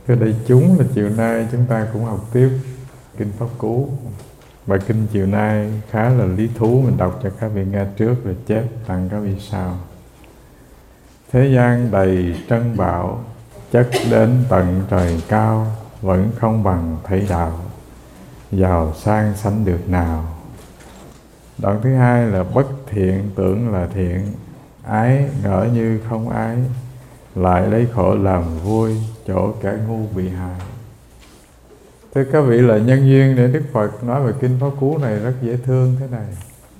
Thưa đại chúng, là chiều nay chúng ta cũng học tiếp Kinh Pháp Cú. Bài kinh chiều nay khá là lý thú, mình đọc cho các vị nghe trước rồi chép tặng các vị sau. Thế gian đầy trân bảo, chất đến tận trời cao, vẫn không bằng thấy đạo, giàu sang sánh được nào. Đoạn thứ hai là bất thiện tưởng là thiện, ái ngỡ như không ái, lại lấy khổ làm vui, chỗ kẻ ngu bị hại. Thưa các vị, là nhân duyên để Đức Phật nói về Kinh Pháp Cú này rất dễ thương thế này.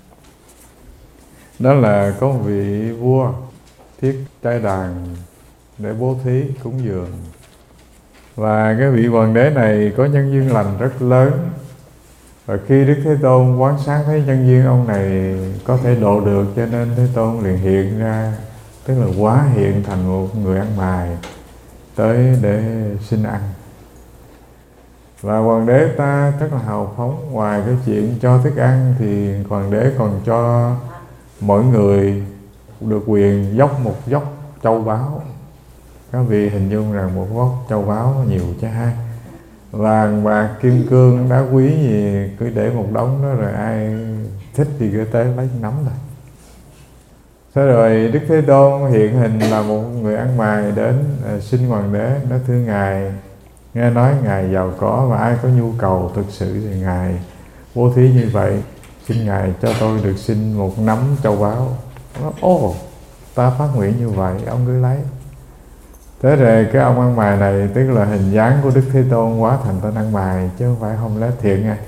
Đó là có một vị vua thiết trai đàn để bố thí cúng dường. Và cái vị hoàng đế này có nhân duyên lành rất lớn. Và khi Đức Thế Tôn quán sát thấy nhân duyên ông này có thể độ được, cho nên Thế Tôn liền hiện ra, tức là hóa hiện thành một người ăn mày tới để xin ăn. Và hoàng đế ta rất là hào phóng, ngoài cái chuyện cho thức ăn thì hoàng đế còn cho mỗi người được quyền dốc một dốc châu báu. Các vị hình dung rằng một vốc châu báu nhiều chứ ha. Vàng bạc kim cương đá quý gì cứ để một đống đó, rồi ai thích thì cứ tới lấy nắm thôi. Thế rồi Đức Thế Tôn hiện hình là một người ăn mày đến xin hoàng đế, nói thưa ngài, nghe nói ngài giàu có và ai có nhu cầu thực sự thì ngài bố thí như vậy, xin ngài cho tôi được xin một nắm châu báu. Nó ồ, ta phát nguyện như vậy, ông cứ lấy. Thế rồi cái ông ăn mày này, tức là hình dáng của Đức Thế Tôn hóa thành tên ăn mày, chứ không phải không lẽ thiện nha.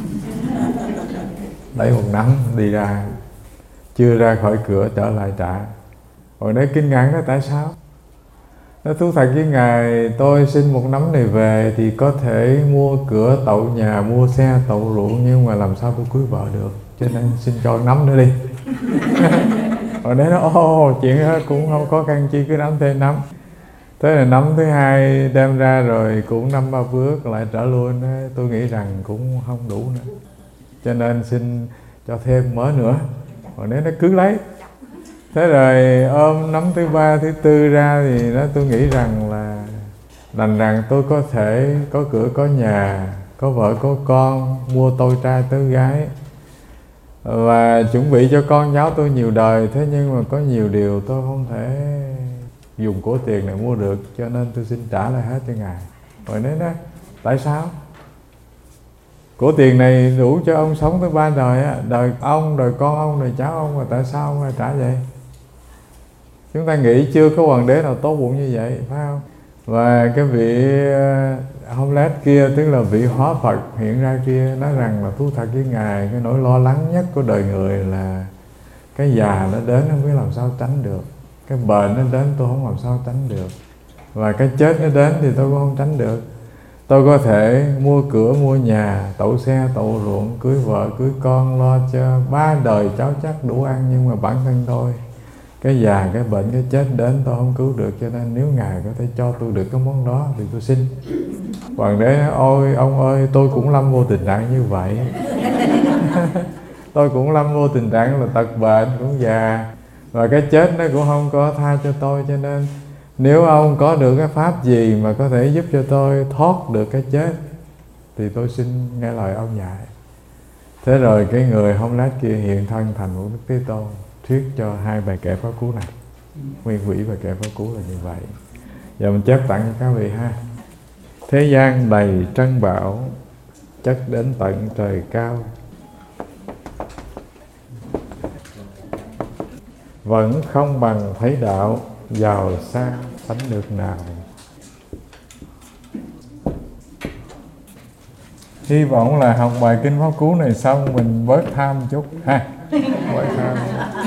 Lấy một nắm đi ra, chưa ra khỏi cửa trở lại trả. Hồi đấy kinh ngạc đó, tại sao? Nói thú thật với ngài, tôi xin một nắm này về thì có thể mua cửa tậu nhà, mua xe tậu ruộng, nhưng mà làm sao tôi cưới vợ được, cho nên xin cho nắm nữa đi. Hồi đấy nó chuyện đó cũng không có căn chi, cứ nắm thêm nắm. Thế là năm thứ hai đem ra rồi cũng 5-3 bước lại trả luôn. Tôi nghĩ rằng cũng không đủ nữa, cho nên xin cho thêm mớ nữa. Hồi đấy nó cứ lấy. Thế rồi ôm năm thứ ba, thứ tư ra thì tôi nghĩ rằng là đành rằng tôi có thể có cửa có nhà, có vợ có con, mua tôi trai tới gái và chuẩn bị cho con cháu tôi nhiều đời. Thế nhưng mà có nhiều điều tôi không thể dùng của tiền này mua được, cho nên tôi xin trả lại hết cho ngài. Rồi đấy đó, tại sao? Của tiền này đủ cho ông sống tới 3 đời á, đời ông, đời con ông, đời cháu ông, mà tại sao ông lại trả vậy? Chúng ta nghĩ chưa có hoàng đế nào tốt bụng như vậy, phải không? Và cái vị Hamlet kia, tức là vị hóa Phật hiện ra kia, nói rằng là thú thật với ngài, cái nỗi lo lắng nhất của đời người là cái già nó đến không biết làm sao tránh được, cái bệnh nó đến tôi không làm sao tránh được, và cái chết nó đến thì tôi cũng không tránh được. Tôi có thể mua cửa, mua nhà, tậu xe, tậu ruộng, cưới vợ, cưới con, lo cho 3 đời cháu chắc đủ ăn, nhưng mà bản thân tôi, cái già, cái bệnh, cái chết đến tôi không cứu được, cho nên nếu ngài có thể cho tôi được cái món đó thì tôi xin. Hoàng đế nói, ôi ông ơi, tôi cũng lâm vô tình trạng như vậy. Tôi cũng lâm vô tình trạng là tật bệnh, cũng già, và cái chết nó cũng không có tha cho tôi, cho nên nếu ông có được cái pháp gì mà có thể giúp cho tôi thoát được cái chết thì tôi xin nghe lời ông dạy. Thế rồi cái người Hamlet kia hiện thân thành một Đức Thế Tôn, thuyết cho hai bài kệ Pháp Cú này. Nguyên quỹ bài kệ Pháp Cú là như vậy. Giờ mình chép tặng cho các vị ha. Thế gian đầy trân bảo, chất đến tận trời cao, vẫn không bằng thấy đạo, giàu sang sánh được nào. Hy vọng là học bài Kinh Pháp Cú này xong mình bớt tham chút ha. Bớt tham.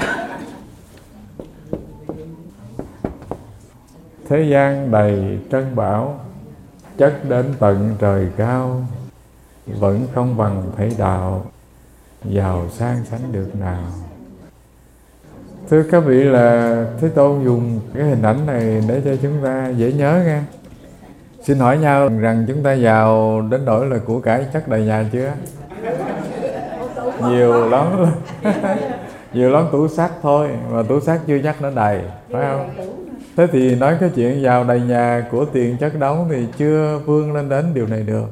Thế gian đầy trân bảo, chất đến tận trời cao, vẫn không bằng thấy đạo, giàu sang sánh được nào. Thưa các vị, là Thế Tôn dùng cái hình ảnh này để cho chúng ta dễ nhớ nghe. Xin hỏi nhau rằng chúng ta giàu đến nỗi là của cải chất đầy nhà chưa? Nhiều lắm. nhiều lắm tủ sắt thôi, mà tủ sắt chưa chắc nó đầy, phải không? Thế thì nói cái chuyện giàu đầy nhà của tiền chất đống thì chưa vươn lên đến điều này được.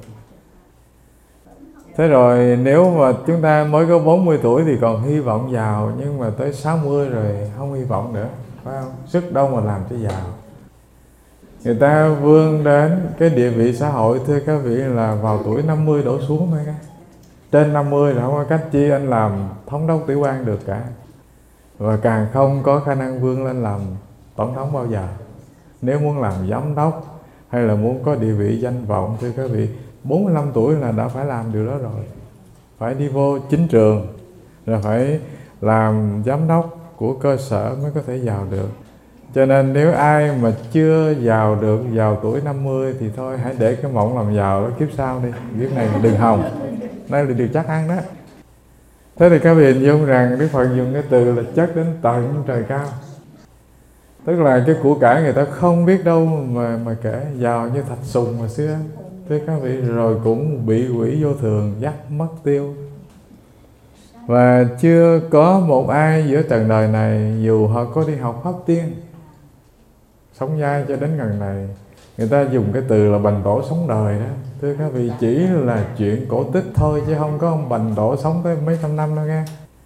Thế rồi nếu mà chúng ta mới có 40 tuổi thì còn hy vọng giàu, nhưng mà tới 60 rồi không hy vọng nữa, phải không? Sức đâu mà làm cho giàu. Người ta vươn đến cái địa vị xã hội, thưa các vị, là vào tuổi 50 đổ xuống thôi. Trên 50 là không có cách chi anh làm thống đốc tiểu bang được cả, và càng không có khả năng vươn lên làm tổng thống bao giờ. Nếu muốn làm giám đốc hay là muốn có địa vị danh vọng, thưa các vị, 45 tuổi là đã phải làm điều đó rồi. Phải đi vô chính trường, rồi phải làm giám đốc của cơ sở mới có thể giàu được. Cho nên nếu ai mà chưa giàu được vào tuổi 50 thì thôi, hãy để cái mộng làm giàu đó kiếp sau đi, kiếp này đừng hòng. Đây là điều chắc ăn đó. Thế thì các vị hình dung rằng Đức Phật dùng cái từ là chất đến tận trời cao. Tức là cái của cải người ta không biết đâu mà kể, giàu như thạch sùng hồi xưa, thưa các vị, rồi cũng bị quỷ vô thường dắt mất tiêu. Và chưa có một ai giữa trần đời này, dù họ có đi học pháp tiên, sống dai cho đến gần này, người ta dùng cái từ là Bành Tổ sống đời đó. Thưa các vị, chỉ là chuyện cổ tích thôi, chứ không có ông Bành Tổ sống tới mấy trăm năm đâu nghe.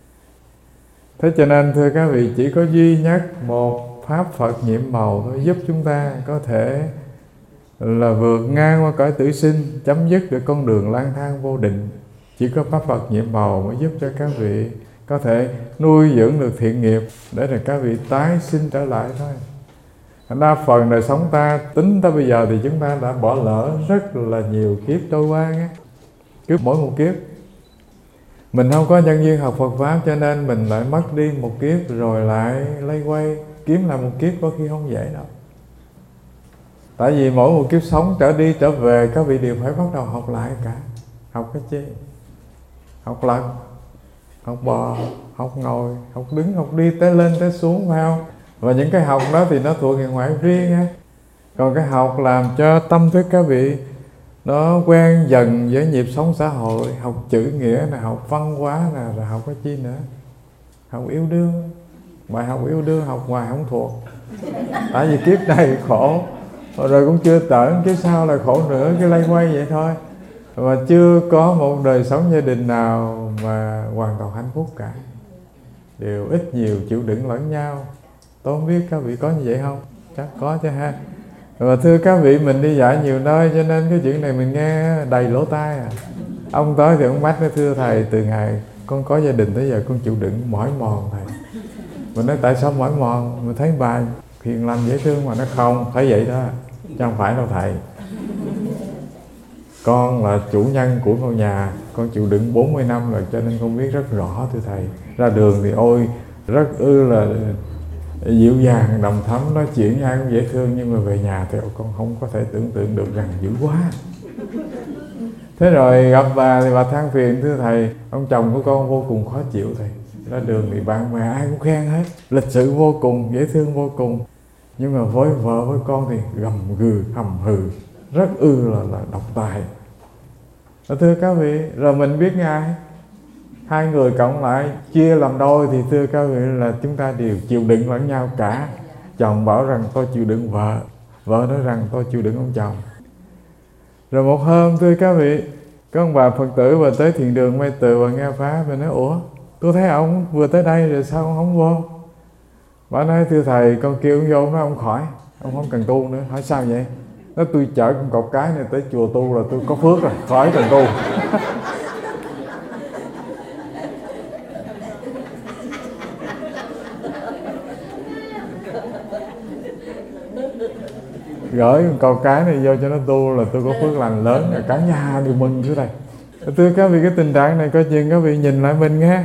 Thế cho nên thưa các vị, chỉ có duy nhất một Pháp Phật nhiệm màu thôi giúp chúng ta có thể là vượt ngang qua cõi tử sinh, chấm dứt được con đường lang thang vô định. Chỉ có Pháp Phật nhiệm màu mới giúp cho các vị có thể nuôi dưỡng được thiện nghiệp để là các vị tái sinh trở lại thôi. Đa phần đời sống ta tính tới bây giờ thì chúng ta đã bỏ lỡ rất là nhiều kiếp trôi qua nghe. Cứ mỗi một kiếp mình không có nhân duyên học Phật Pháp, cho nên mình lại mất đi một kiếp, rồi lại lây quay kiếm lại một kiếp, có khi không dễ đâu. Tại vì mỗi một kiếp sống trở đi trở về, các vị đều phải bắt đầu học lại cả. Học cái chi? Học lật, học bò, học ngồi, học đứng, học đi, tới lên tới xuống, phải không? Và những cái học đó thì nó thuộc về ngoại riêng á. Còn cái học làm cho tâm thức các vị nó quen dần với nhịp sống xã hội, học chữ nghĩa nè, học văn hóa nè, rồi học cái chi nữa? Học yêu đương. Bài học yêu đương học hoài không thuộc. Tại vì kiếp này khổ, rồi cũng chưa tởn, kiếp sau là khổ nữa, cái lay quay vậy thôi. Và chưa có một đời sống gia đình nào mà hoàn toàn hạnh phúc cả. Đều ít nhiều chịu đựng lẫn nhau. Tôi không biết các vị có như vậy không? Chắc có chứ ha. Và thưa các vị, mình đi dạy nhiều nơi, cho nên cái chuyện này mình nghe đầy lỗ tai à. Ông tới thì ông bắt nói: thưa thầy, từ ngày con có gia đình tới giờ con chịu đựng mỏi mòn thầy. Mình nói tại sao mỏi mòn? Mình thấy bà hiền lành dễ thương mà. Nó không, phải vậy đó, chứ không phải đâu thầy. Con là chủ nhân của ngôi nhà, con chịu đựng 40 năm rồi, cho nên con biết rất rõ thưa thầy. Ra đường thì ôi rất là dịu dàng, đầm thắm, nói chuyện ai cũng dễ thương, nhưng mà về nhà thì con không có thể tưởng tượng được rằng dữ quá. Thế rồi gặp bà thì bà than phiền: thưa thầy, ông chồng của con vô cùng khó chịu thầy. Ra đường thì bạn bè ai cũng khen hết, lịch sự vô cùng, dễ thương vô cùng. Nhưng mà với vợ với con thì gầm gừ, hầm hừ, rất là độc tài. Thưa các vị, rồi mình biết ngay, hai người cộng lại chia làm đôi thì thưa các vị là chúng ta đều chịu đựng lẫn nhau cả. Chồng bảo rằng tôi chịu đựng vợ, vợ nói rằng tôi chịu đựng ông chồng. Rồi một hôm thưa các vị, có ông bà Phật tử vừa tới thiền đường Mây Từ và nghe Pháp, và nói: ủa, tôi thấy ông vừa tới đây rồi sao ông không vô? Bà nói: thưa thầy, con kêu ông vô, nói ông khỏi, ông không cần tu nữa. Hỏi sao vậy? Nói: tôi chở con cọc cái này tới chùa tu là tôi có phước rồi, khỏi cần tu. Gửi con cái này vô cho nó tu là tôi có phước lành lớn, rồi cả nhà đều mừng thưa thầy. Thưa các vị, cái tình trạng này coi chừng các vị nhìn lại mình nghe.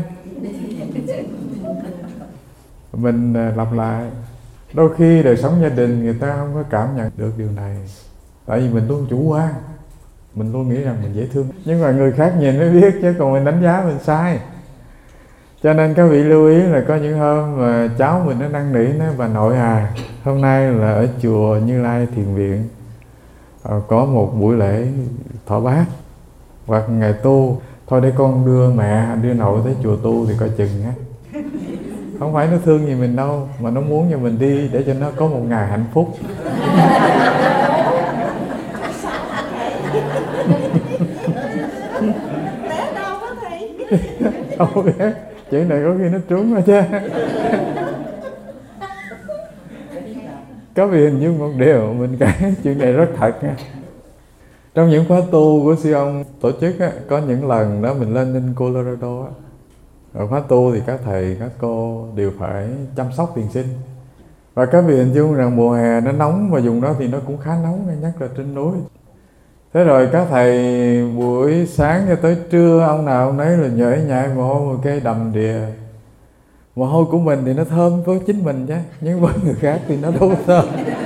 Mình lặp lại, đôi khi đời sống gia đình người ta không có cảm nhận được điều này. Tại vì mình luôn chủ quan, mình luôn nghĩ rằng mình dễ thương, nhưng mà người khác nhìn mới biết, chứ còn mình đánh giá mình sai. Cho nên các vị lưu ý là có những hôm mà cháu mình nó năn nỉ, nói: bà nội à, hôm nay là ở chùa Như Lai Thiền Viện có một buổi lễ thọ bát hoặc ngày tu, thôi để con đưa mẹ đưa nội tới chùa tu thì coi chừng á. Không phải nó thương gì mình đâu, mà nó muốn cho mình đi để cho nó có một ngày hạnh phúc. Không biết, chuyện này có khi nó trúng rồi chứ. Các vị hình dung một điều, mình cái chuyện này rất thật nha. Trong những khóa tu của sư ông tổ chức á, có những lần đó mình lên trên Colorado á, ở khóa tu thì các thầy các cô đều phải chăm sóc thiền sinh. Và các vị hình dung rằng mùa hè nó nóng, và vùng đó thì nó cũng khá nóng, nhất là trên núi. Thế rồi các thầy buổi sáng cho tới trưa, ông nào ông nấy là nhễ nhại mồ hôi một cây đầm đìa. Mồ hôi của mình thì nó thơm với chính mình chứ, nhưng với người khác thì nó đâu thơm.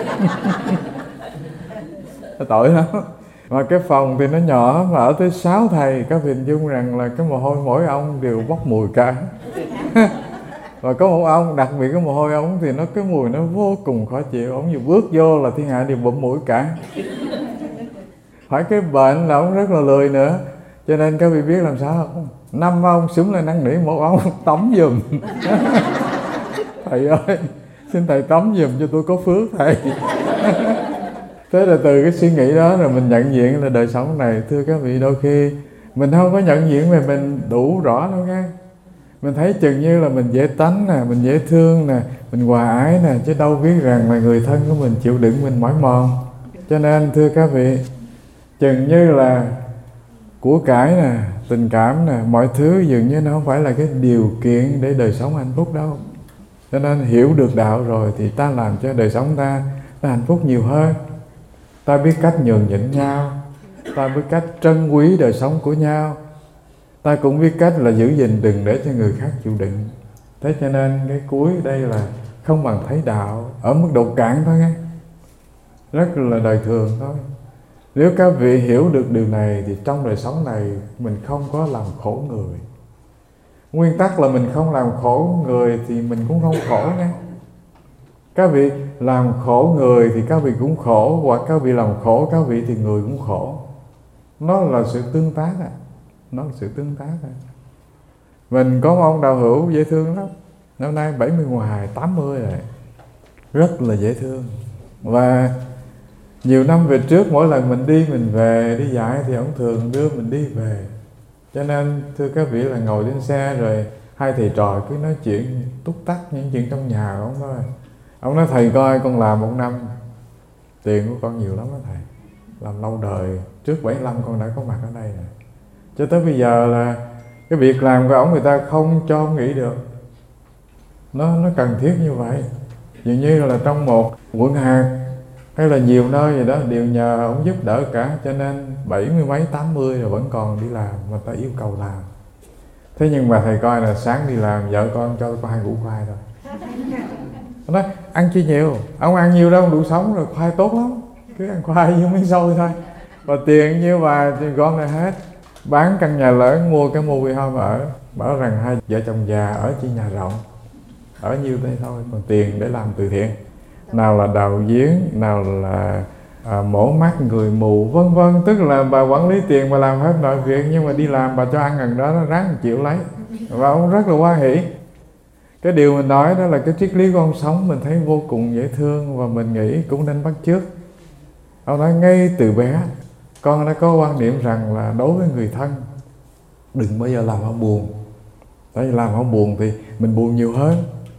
Tội lắm. Mà cái phòng thì nó nhỏ, mà ở tới 6 thầy, các vị hình dung rằng là cái mồ hôi mỗi ông đều bốc mùi cả. Và có một ông, đặc biệt cái mồ hôi ông thì nó cái mùi nó vô cùng khó chịu. Ông vừa bước vô là thiên hạ đều bụm mũi cả. Phải cái bệnh là ông rất là lười nữa. Cho nên các vị biết làm sao không? 5 ông xúm lên năn nỉ một ông tắm giùm. Thầy ơi, xin thầy tắm giùm cho tôi có phước thầy. Thế là từ cái suy nghĩ đó rồi mình nhận diện là đời sống này, thưa các vị, đôi khi mình không có nhận diện về mình đủ rõ đâu nha. Mình thấy chừng như là mình dễ tánh nè, mình dễ thương nè, mình hòa ái nè, chứ đâu biết rằng là người thân của mình chịu đựng mình mỏi mòn. Cho nên thưa các vị, chừng như là của cải nè, tình cảm nè, mọi thứ dường như nó không phải là cái điều kiện để đời sống hạnh phúc đâu. Cho nên hiểu được đạo rồi thì ta làm cho đời sống ta nó hạnh phúc nhiều hơn. Ta biết cách nhường nhịn nhau, ta biết cách trân quý đời sống của nhau, ta cũng biết cách là giữ gìn đừng để cho người khác chịu đựng. Thế cho nên cái cuối đây là không bằng thấy đạo ở mức độ cạn thôi nghe, rất là đời thường thôi. Nếu các vị hiểu được điều này thì trong đời sống này mình không có làm khổ người. Nguyên tắc là mình không làm khổ người thì mình cũng không khổ nghe. Các vị làm khổ người thì các vị cũng khổ, hoặc các vị làm khổ các vị thì người cũng khổ. Nó là sự tương tác à. Nó là sự tương tác à. Mình có một ông đạo hữu dễ thương lắm, năm nay 70 ngoài 80 rồi, rất là dễ thương. Và nhiều năm về trước, mỗi lần mình đi mình về đi dạy thì ông thường đưa mình đi về. Cho nên thưa các vị là ngồi trên xe rồi hai thầy trò cứ nói chuyện túc tắc những chuyện trong nhà của ông thôi. Ông nói thầy coi con làm 1 năm, tiền của con nhiều lắm đó thầy, làm lâu đời, trước 75 con đã có mặt ở đây rồi. Cho tới bây giờ là cái việc làm của ông người ta không cho ông nghỉ được. Nó cần thiết như vậy. Dường như là trong một quận hạt hay là nhiều nơi gì đó đều nhờ ông giúp đỡ cả. Cho nên 70 mấy 80 rồi vẫn còn đi làm, mà ta yêu cầu làm. Thế nhưng mà thầy coi là sáng đi làm, vợ con cho có 2 củ khoai thôi. Ông nói ăn chi nhiều, ông ăn nhiều đâu đủ sống rồi, khoai tốt lắm, cứ ăn khoai với miếng xôi thôi. Và tiền như bà thì gom lại hết, bán căn nhà lớn, mua cái mobile home ở. Bảo rằng hai vợ chồng già ở chỉ nhà rộng, ở nhiêu đây thôi, còn tiền để làm từ thiện. Nào là đào giếng, nào là mổ mắt người mù, vân vân. Tức là bà quản lý tiền, bà làm hết mọi việc, nhưng mà đi làm bà cho ăn gần đó, nó ráng chịu lấy. Và ông rất là hoan hỷ. Cái điều mình nói đó là cái triết lý của ông sống mình thấy vô cùng dễ thương, và mình nghĩ cũng nên bắt chước. Ông nói ngay từ bé con đã có quan niệm rằng là đối với người thân đừng bao giờ làm họ buồn. Tại vì làm họ buồn thì mình buồn nhiều hơn,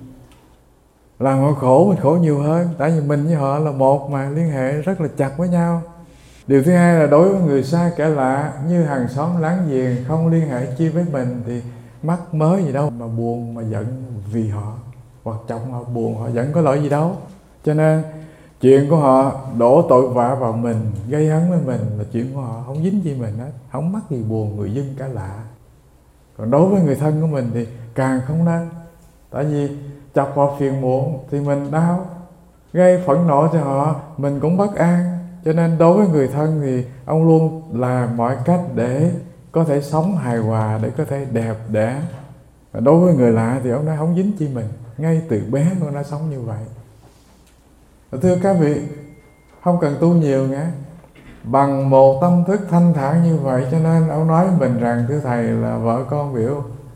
làm họ khổ mình khổ nhiều hơn. Tại vì mình với họ là một mà, liên hệ rất là chặt với nhau. Điều thứ hai là đối với người xa kẻ lạ như hàng xóm láng giềng, không liên hệ chi với mình thì mắc mớ gì đâu mà buồn mà giận vì họ, hoặc chồng họ buồn họ giận có lỗi gì đâu. Cho nên chuyện của họ đổ tội vạ vào mình, gây hấn với mình là chuyện của họ, không dính gì mình hết, không mắc gì buồn người dân cả lạ. Còn đối với người thân của mình thì càng không nên. Tại vì chọc họ phiền muộn thì mình đau, gây phẫn nộ cho họ mình cũng bất an. Cho nên đối với người thân thì ông luôn làm mọi cách để có thể sống hài hòa, để có thể đẹp đẽ. Và đối với người lạ thì ông nói không dính chi mình, ngay từ bé con đã sống như vậy. Và thưa các vị, không cần tu nhiều nghe, bằng một tâm thức thanh thản như vậy. Cho nên ông nói mình rằng thưa thầy là vợ con biểu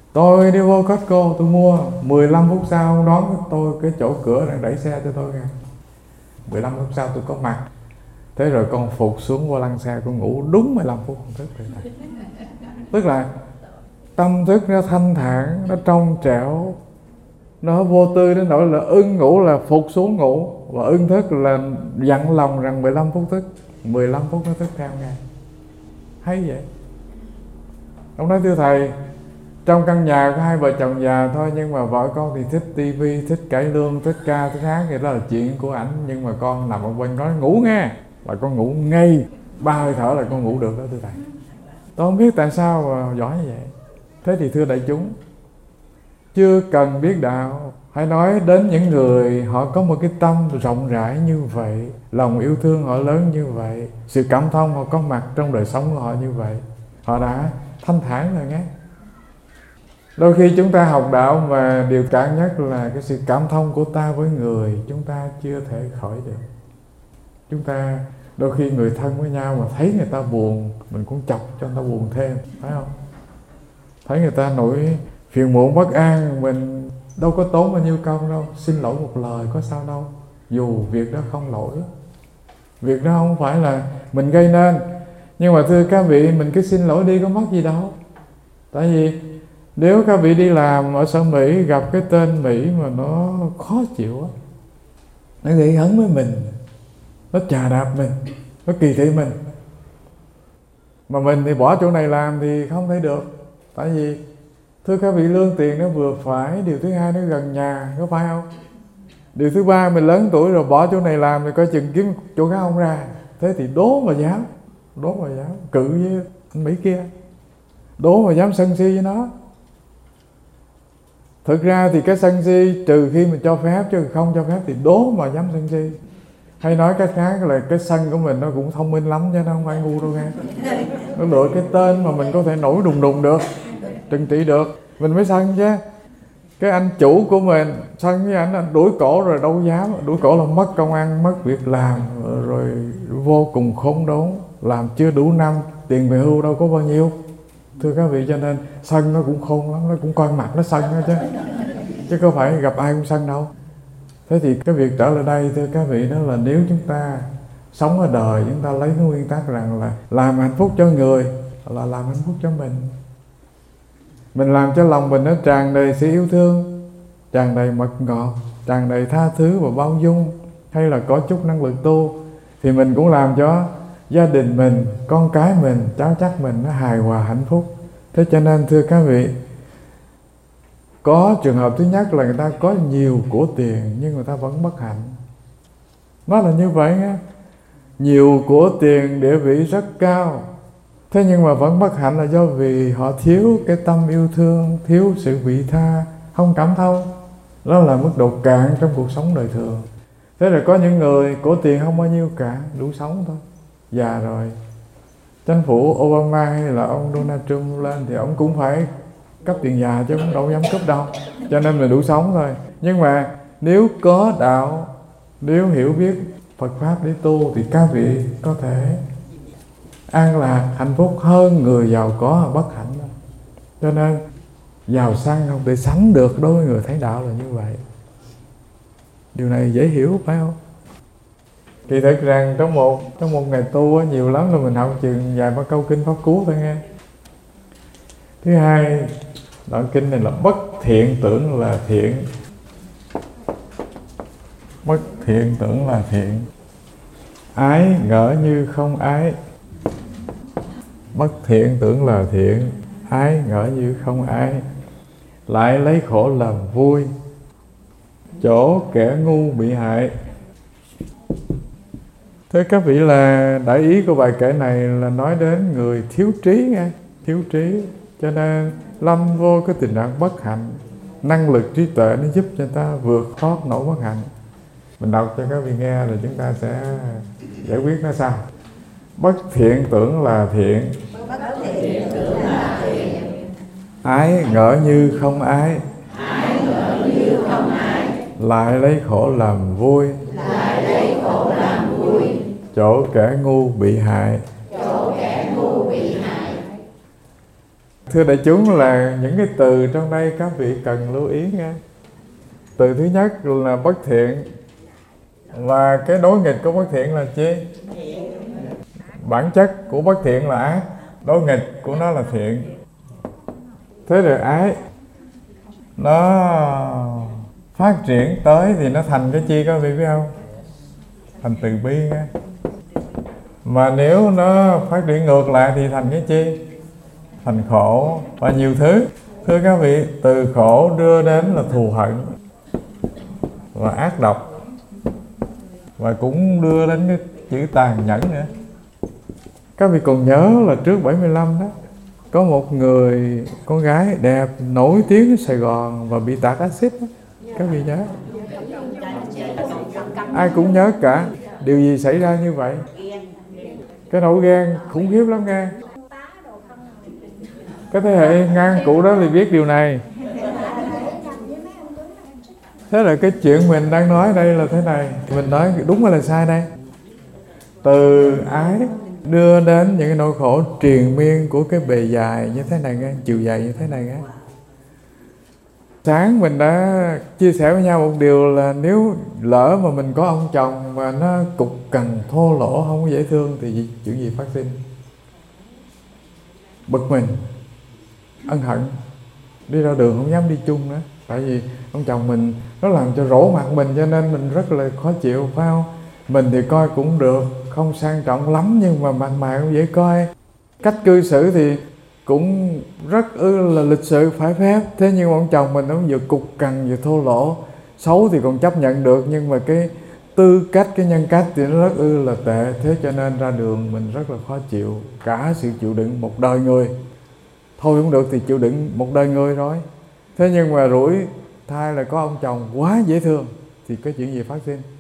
Tôi đi vô Costco tôi mua, 15 phút sau ông đón tôi cái chỗ cửa đang đẩy xe cho tôi kìa. 15 phút sau tôi có mặt. Thế rồi con phục xuống vô lăn xe, con ngủ đúng 15 phút con thức rồi. Tức là tâm thức nó thanh thản, nó trong trẻo, nó vô tư đến nỗi là ưng ngủ là phục xuống ngủ, và ưng thức là dặn lòng rằng 15 phút thức, 15 phút nó thức theo ngay. Hay vậy. Ông nói thưa thầy, trong căn nhà có hai vợ chồng già thôi, nhưng mà vợ con thì thích tivi, thích cải lương, thích ca, thích hát, vậy đó là chuyện của ảnh. Nhưng mà con nằm ở bên nói ngủ nghe, là con ngủ ngay 3 hơi thở là con ngủ được đó thưa thầy. Tôi không biết tại sao mà giỏi như vậy. Thế thì thưa đại chúng, chưa cần biết đạo, hãy nói đến những người họ có một cái tâm rộng rãi như vậy, lòng yêu thương họ lớn như vậy, sự cảm thông họ có mặt trong đời sống của họ như vậy, họ đã thanh thản rồi nghe. Đôi khi chúng ta học đạo mà điều cản nhất là cái sự cảm thông của ta với người, chúng ta chưa thể khỏi được. Chúng ta đôi khi người thân với nhau mà thấy người ta buồn, mình cũng chọc cho người ta buồn thêm, phải không? Thấy người ta nổi phiền muộn bất an, mình đâu có tốn bao nhiêu công đâu, xin lỗi một lời có sao đâu, dù việc đó không lỗi. Việc đó không phải là mình gây nên. Nhưng mà thưa các vị, mình cứ xin lỗi đi có mất gì đâu. Tại vì nếu các vị đi làm ở sở Mỹ gặp cái tên Mỹ mà nó khó chịu á, nó gây hấn với mình, nó chà đạp mình, nó kỳ thị mình, mà mình thì bỏ chỗ này làm thì không thể được. Tại vì thưa các vị, lương tiền nó vừa phải, điều thứ hai nó gần nhà, có phải không? Điều thứ ba, mình lớn tuổi rồi bỏ chỗ này làm thì coi chừng kiếm chỗ khác không ra. Thế thì đố mà dám cự với anh Mỹ kia, đố mà dám sân si với nó. Thực ra thì cái sân si trừ khi mình cho phép, chứ không cho phép thì đố mà dám sân si. Hay nói cách khác là cái sân của mình nó cũng thông minh lắm chứ nó không phải ngu đâu nghe. Nó lựa cái tên mà mình có thể nổi đùng đùng được, trừng trị được, mình mới sân chứ. Cái anh chủ của mình sân với anh đuổi cổ rồi đâu dám. Đuổi cổ là mất công ăn, mất việc làm, rồi vô cùng khốn đốn, làm chưa đủ năm, tiền về hưu đâu có bao nhiêu. Thưa các vị, cho nên sân nó cũng khôn lắm, nó cũng coi mặt nó sân đó chứ có phải gặp ai cũng sân đâu. Thế thì cái việc trở lại đây thưa các vị, đó là nếu chúng ta sống ở đời, chúng ta lấy cái nguyên tắc rằng là làm hạnh phúc cho người là làm hạnh phúc cho mình. Mình làm cho lòng mình nó tràn đầy sự yêu thương, tràn đầy mật ngọt, tràn đầy tha thứ và bao dung, hay là có chút năng lực tu, thì mình cũng làm cho gia đình mình, con cái mình, cháu chắc mình nó hài hòa hạnh phúc. Thế cho nên thưa các vị, có trường hợp thứ nhất là người ta có nhiều của tiền nhưng người ta vẫn bất hạnh. Nó là như vậy nha. Nhiều của tiền, địa vị rất cao, thế nhưng mà vẫn bất hạnh là do vì họ thiếu cái tâm yêu thương, thiếu sự vị tha, không cảm thông. Đó là mức độ cạn trong cuộc sống đời thường. Thế rồi có những người của tiền không bao nhiêu cả, đủ sống thôi, già rồi. Chính phủ Obama hay là ông Donald Trump lên thì ông cũng phải cấp tiền già chứ không đâu dám cấp đâu, cho nên mình đủ sống thôi. Nhưng mà nếu có đạo, nếu hiểu biết Phật Pháp để tu thì các vị có thể an lạc, hạnh phúc hơn người giàu có và bất hạnh đó. Cho nên giàu sang không thể sánh được đối với người thấy đạo là như vậy. Điều này dễ hiểu phải không? Thì thật rằng trong một ngày tu nhiều lắm là mình học chừng vài ba câu kinh Pháp Cú thôi nghe. Thứ hai, đoạn kinh này là bất thiện tưởng là thiện. Bất thiện tưởng là thiện. Ái ngỡ như không ái. Bất thiện tưởng là thiện. Ái ngỡ như không ái. Lại lấy khổ làm vui. Chỗ kẻ ngu bị hại. Thế các vị, là đại ý của bài kể này là nói đến người thiếu trí nghe, thiếu trí. Cho nên lâm vô cái tình trạng bất hạnh, năng lực trí tuệ nó giúp cho ta vượt thoát nỗi bất hạnh. Mình đọc cho các vị nghe rồi chúng ta sẽ giải quyết nó sao. Bất thiện tưởng là thiện. Ái ngỡ như không ái. Lại lấy khổ làm vui. Chỗ kẻ ngu bị hại. Thưa đại chúng, là những cái từ trong đây các vị cần lưu ý nha. Từ thứ nhất là bất thiện, và cái đối nghịch của bất thiện là chi? Bản chất của bất thiện là ác, đối nghịch của nó là thiện. Thế rồi ái nó phát triển tới thì nó thành cái chi các vị biết không? Thành từ bi nha. Mà nếu nó phát triển ngược lại thì thành cái chi? Thành khổ và nhiều thứ. Thưa các vị, từ khổ đưa đến là thù hận và ác độc, và cũng đưa đến cái chữ tàn nhẫn nữa. Các vị còn nhớ là trước 75 đó, có một người con gái đẹp nổi tiếng ở Sài Gòn và bị tạt axit đó. Các vị nhớ? Ai cũng nhớ cả. Điều gì xảy ra như vậy? Cái nỗi ghen khủng khiếp lắm nghe. Cái thế hệ ngang cụ đó thì biết điều này. Thế là cái chuyện mình đang nói đây là thế này. Mình nói đúng hay là sai đây? Từ ái đưa đến những cái nỗi khổ triền miên của cái bề dài như thế này nghe, chiều dài như thế này nghe. Sáng mình đã chia sẻ với nhau một điều là nếu lỡ mà mình có ông chồng mà nó cục cằn thô lỗ, không có dễ thương thì chuyện gì phát sinh? Bực mình, ân hận, đi ra đường không dám đi chung nữa. Tại vì ông chồng mình nó làm cho rỗ mặt mình, cho nên mình rất là khó chịu, phải không? Mình thì coi cũng được, không sang trọng lắm, nhưng mà mặt mày cũng dễ coi. Cách cư xử thì cũng rất là lịch sự, phải phép. Thế nhưng ông chồng mình nó vừa cục cằn vừa thô lỗ. Xấu thì còn chấp nhận được, nhưng mà cái tư cách, cái nhân cách thì nó rất là tệ. Thế cho nên ra đường mình rất là khó chịu. Cả sự chịu đựng một đời người. Thôi không được thì chịu đựng một đời người rồi. Thế nhưng mà rủi thai là có ông chồng quá dễ thương thì có chuyện gì phát sinh?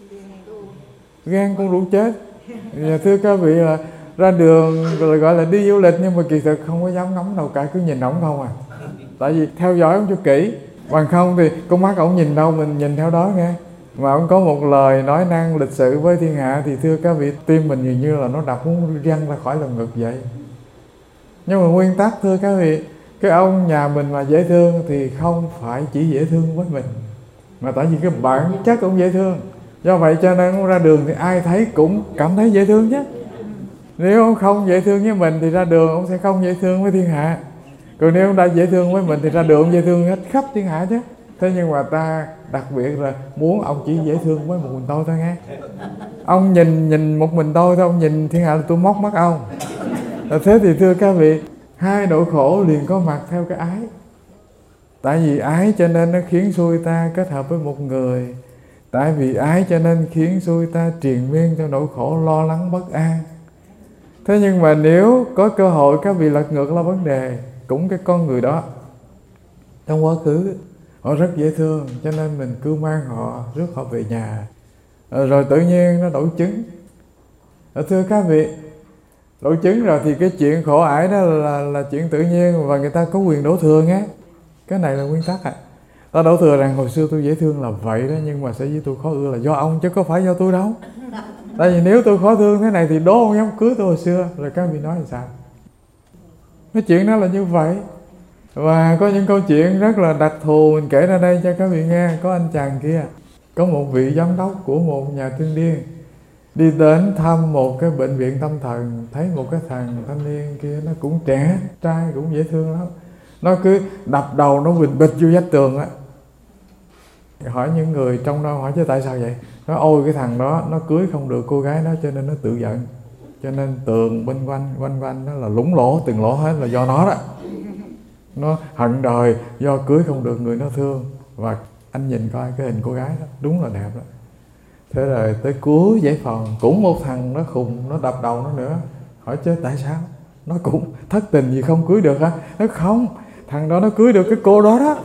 Ghen con rủ chết. Thưa các vị, là ra đường rồi gọi là đi du lịch, nhưng mà kỳ thực không có dám ngắm đâu cả, cứ nhìn ổng không à. Tại vì theo dõi ổng cho kỹ, bằng không thì con mắt ổng nhìn đâu mình nhìn theo đó nghe. Mà ổng có một lời nói năng lịch sự với thiên hạ thì thưa các vị, tim mình dường như là nó đập muốn văng ra khỏi lồng ngực vậy. Nhưng mà nguyên tắc thưa các vị, cái ông nhà mình mà dễ thương thì không phải chỉ dễ thương với mình, mà tại vì cái bản chất ông dễ thương. Do vậy cho nên ông ra đường thì ai thấy cũng cảm thấy dễ thương chứ. Nếu ông không dễ thương với mình thì ra đường ông sẽ không dễ thương với thiên hạ. Còn nếu ông đã dễ thương với mình thì ra đường ông dễ thương hết khắp thiên hạ chứ. Thế nhưng mà ta đặc biệt là muốn ông chỉ dễ thương với một mình tôi thôi nghe. Ông nhìn một mình tôi thôi, ông nhìn thiên hạ là tôi móc mắt ông. Thế thì thưa các vị, hai nỗi khổ liền có mặt theo cái ái. Tại vì ái cho nên nó khiến xui ta kết hợp với một người. Tại vì ái cho nên khiến xui ta triền miên theo nỗi khổ lo lắng bất an. Thế nhưng mà nếu có cơ hội các vị lật ngược là vấn đề, cũng cái con người đó trong quá khứ họ rất dễ thương, cho nên mình cứ mang họ, rước họ về nhà, rồi tự nhiên nó đổi chứng. Thưa các vị, đổi chứng rồi thì cái chuyện khổ ải đó là chuyện tự nhiên, và người ta có quyền đổ thừa nghe. Cái này là nguyên tắc ạ. Ta đổ thừa rằng hồi xưa tôi dễ thương là vậy đó, nhưng mà sở dĩ tôi khó ưa là do ông chứ có phải do tôi đâu. Tại vì nếu tôi khó thương thế này thì đố ông dám cưới tôi hồi xưa. Rồi các vị nói là sao? Cái chuyện đó là như vậy. Và có những câu chuyện rất là đặc thù mình kể ra đây cho các vị nghe. Có anh chàng kia, có một vị giám đốc của một nhà thương điên đi đến thăm một cái bệnh viện tâm thần, thấy một cái thằng thanh niên kia nó cũng trẻ trai, cũng dễ thương lắm. Nó cứ đập đầu nó bình bịch vô vách tường á. Hỏi những người trong đó, hỏi chứ tại sao vậy? Nói ôi cái thằng đó nó cưới không được cô gái đó cho nên nó tự giận. Cho nên tường bên quanh nó là lủng lỗ, từng lỗ hết là do nó đó. Nó hận đời do cưới không được người nó thương. Và anh nhìn coi cái hình cô gái đó đúng là đẹp đó. Thế rồi tới cuối dãy phòng cũng một thằng nó khùng, nó đập đầu nó nữa. Hỏi chứ tại sao? Nó cũng thất tình gì không cưới được hả? Nó không, thằng đó nó cưới được cái cô đó đó.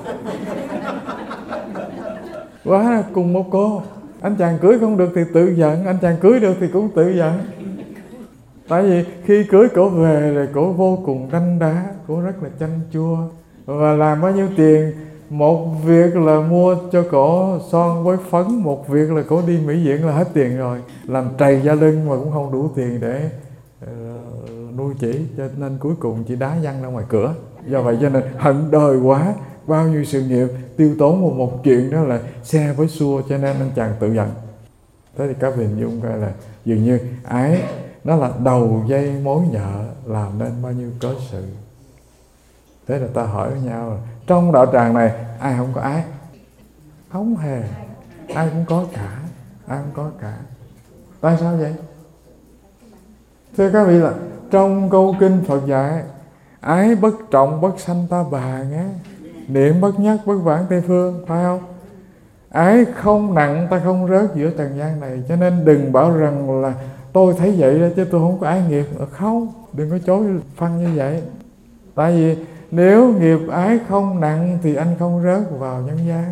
Quá cùng một cô. Anh chàng cưới không được thì tự giận, anh chàng cưới được thì cũng tự giận. Tại vì khi cưới cổ về rồi cổ vô cùng đanh đá, cổ rất là chanh chua. Và làm bao nhiêu tiền, một việc là mua cho cổ son với phấn, một việc là cổ đi mỹ viện là hết tiền rồi. Làm trầy da lưng mà cũng không đủ tiền để nuôi chỉ, cho nên cuối cùng chỉ đá văng ra ngoài cửa. Do vậy cho nên hận đời quá, bao nhiêu sự nghiệp tiêu tốn một chuyện đó là xe với xua, cho nên anh chàng tự giận. Thế thì các vị hình dung coi là dường như ái nó là đầu dây mối nhợ làm nên bao nhiêu cớ sự. Thế là ta hỏi với nhau là trong đạo tràng này ai không có ái? Không hề, ai cũng có cả, ai cũng có cả. Tại sao vậy? Thưa các vị là trong câu kinh Phật dạy ái bất trọng bất sanh ta bà nghe, niệm bất nhất bất vãng Tây Phương, phải không? Ái không nặng ta không rớt giữa trần gian này. Cho nên đừng bảo rằng là tôi thấy vậy đó chứ tôi không có ái nghiệp. Không, đừng có chối phân như vậy. Tại vì nếu nghiệp ái không nặng thì anh không rớt vào nhân gian.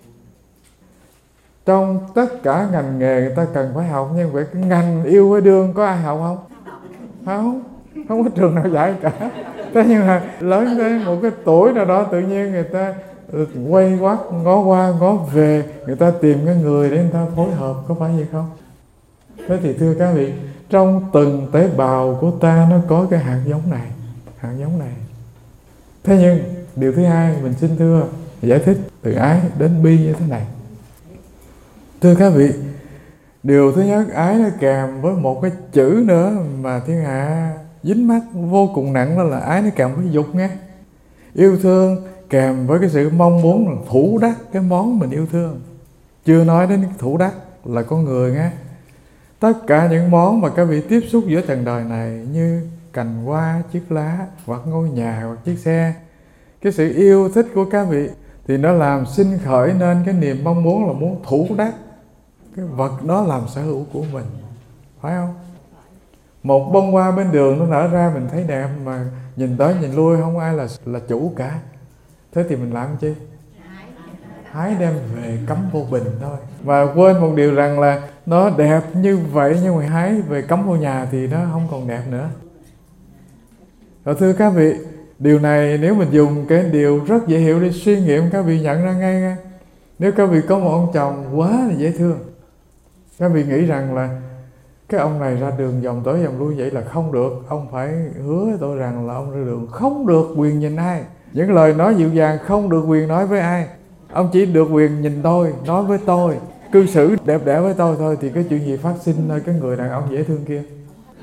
Trong tất cả ngành nghề người ta cần phải học, nhưng vậy cái ngành yêu với đương có ai học không? Không có trường nào dạy cả. Thế nhưng mà lớn đến một cái tuổi nào đó tự nhiên người ta quay quắt, ngó qua ngó về, người ta tìm cái người để người ta phối hợp, có phải vậy không? Thế thì thưa các vị, trong từng tế bào của ta nó có cái hạt giống này, hạt giống này. Thế nhưng điều thứ hai mình xin thưa giải thích từ ái đến bi như thế này. Thưa các vị, điều thứ nhất, ái nó kèm với một cái chữ nữa mà thiên hạ dính mắc vô cùng nặng, đó là ái nó kèm với dục nghe. Yêu thương kèm với cái sự mong muốn là thủ đắc cái món mình yêu thương. Chưa nói đến cái thủ đắc là con người nghe. Tất cả những món mà các vị tiếp xúc giữa trần đời này như cành hoa, chiếc lá, hoặc ngôi nhà, hoặc chiếc xe, cái sự yêu thích của các vị thì nó làm sinh khởi nên cái niềm mong muốn là muốn thủ đắc cái vật đó làm sở hữu của mình, phải không? Một bông hoa bên đường nó nở ra mình thấy đẹp mà nhìn tới nhìn lui không ai là chủ cả. Thế thì mình làm chi? Hái đem về cắm vô bình thôi. Và quên một điều rằng là nó đẹp như vậy nhưng mà hái về cắm vô nhà thì nó không còn đẹp nữa. Rồi thưa các vị, điều này nếu mình dùng cái điều rất dễ hiểu để suy nghiệm, các vị nhận ra ngay nghe. Nếu các vị có một ông chồng quá là dễ thương, các vị nghĩ rằng là cái ông này ra đường vòng tới vòng lui vậy là không được, ông phải hứa với tôi rằng là ông ra đường không được quyền nhìn ai, những lời nói dịu dàng không được quyền nói với ai, ông chỉ được quyền nhìn tôi, nói với tôi, cư xử đẹp đẽ với tôi thôi, thì cái chuyện gì phát sinh nơi cái người đàn ông dễ thương kia?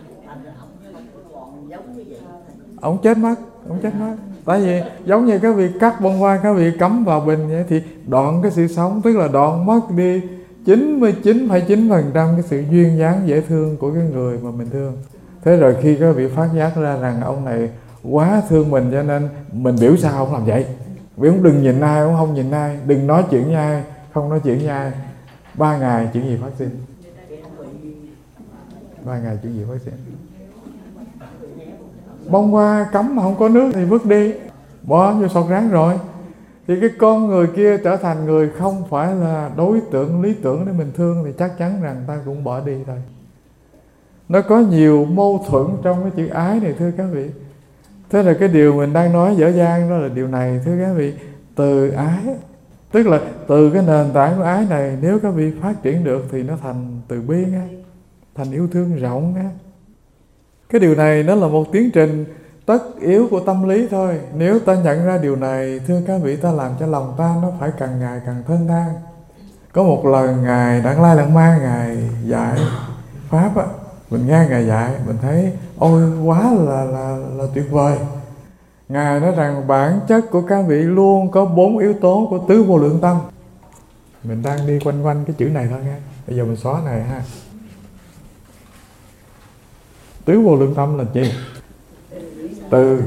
Ông chết mất, ông chết mất. Tại vì giống như các vị cắt bông hoa, các vị cắm vào bình vậy thì đoạn cái sự sống, tức là đoạn mất đi 99,9% cái sự duyên dáng dễ thương của cái người mà mình thương. Thế rồi khi các vị phát giác ra rằng ông này quá thương mình, cho nên mình biểu sao không làm vậy. Vì ông đừng nhìn ai, ông không nhìn ai, đừng nói chuyện với ai, không nói chuyện với ai. 3 ngày chuyện gì phát sinh? 3 ngày chuyện gì phát sinh? Bông hoa cắm mà không có nước thì vứt đi, bỏ vô sọt rác rồi. Thì cái con người kia trở thành người không phải là đối tượng lý tưởng để mình thương, thì chắc chắn rằng ta cũng bỏ đi thôi. Nó có nhiều mâu thuẫn trong cái chữ ái này thưa các vị. Thế là cái điều mình đang nói dở dang đó là điều này thưa các vị. Từ ái, tức là từ cái nền tảng của ái này, nếu các vị phát triển được thì nó thành từ bi nghe, thành yêu thương rộng nghe. Cái điều này nó là một tiến trình tất yếu của tâm lý thôi. Nếu ta nhận ra điều này, thưa các vị, ta làm cho lòng ta nó phải càng ngày càng thênh thang. Có một lần Ngài Đặng Lai Lạt Ma Ngài dạy Pháp á, mình nghe Ngài dạy, mình thấy ôi quá là tuyệt vời. Ngài nói rằng bản chất của các vị luôn có 4 yếu tố của tứ vô lượng tâm. Mình đang đi quanh quanh cái chữ này thôi nghe. Bây giờ mình xóa này ha. Tứ vô lượng tâm là gì? Từ,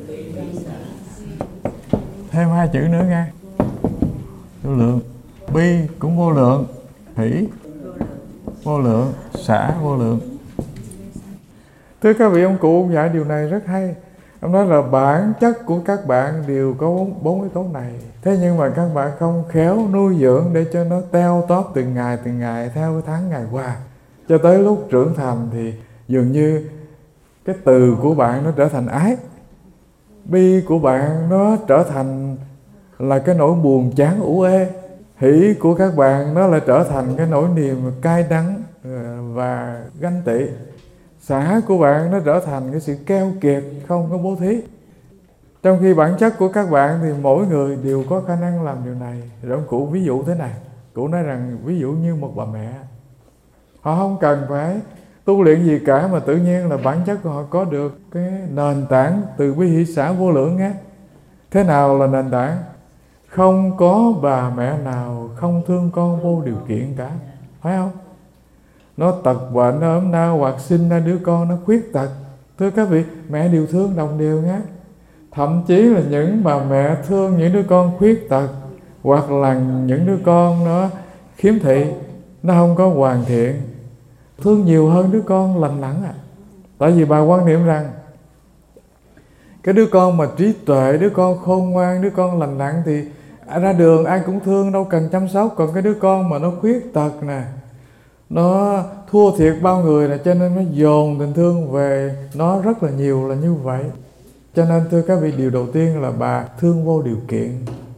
thêm 2 chữ nữa nghe. Vô lượng. Bi cũng vô lượng, hỷ vô lượng, xả vô lượng. Thưa các vị, ông cụ ông dạy điều này rất hay. Ông nói là bản chất của các bạn đều có 4 yếu tố này. Thế nhưng mà các bạn không khéo nuôi dưỡng để cho nó teo tóp từng ngày theo cái tháng ngày qua, cho tới lúc trưởng thành thì dường như cái từ của bạn nó trở thành ái, bi của bạn nó trở thành là cái nỗi buồn chán ủ ê, hỷ của các bạn nó lại trở thành cái nỗi niềm cay đắng và ganh tị, Xã của bạn nó trở thành cái sự keo kiệt, không có bố thí. Trong khi bản chất của các bạn thì mỗi người đều có khả năng làm điều này. Rồi ông cụ ví dụ thế này, cụ nói rằng ví dụ như một bà mẹ, họ không cần phải tu luyện gì cả mà tự nhiên là bản chất của họ có được cái nền tảng từ bi hỷ xã vô lượng á. Thế nào là nền tảng? Không có bà mẹ nào không thương con vô điều kiện cả, phải không? Nó tật bệnh, nó ốm đau hoặc sinh ra đứa con nó khuyết tật, thưa các vị, mẹ đều thương đồng đều nhé. Thậm chí là những bà mẹ thương những đứa con khuyết tật hoặc là những đứa con nó khiếm thị, nó không có hoàn thiện, thương nhiều hơn đứa con lành lặn à. Tại vì bà quan niệm rằng cái đứa con mà trí tuệ, đứa con khôn ngoan, đứa con lành lặn thì ra đường ai cũng thương, đâu cần chăm sóc. Còn cái đứa con mà nó khuyết tật nè, nó thua thiệt bao người nè, cho nên nó dồn tình thương về nó rất là nhiều, là như vậy. Cho nên thưa các vị, điều đầu tiên là bà thương vô điều kiện.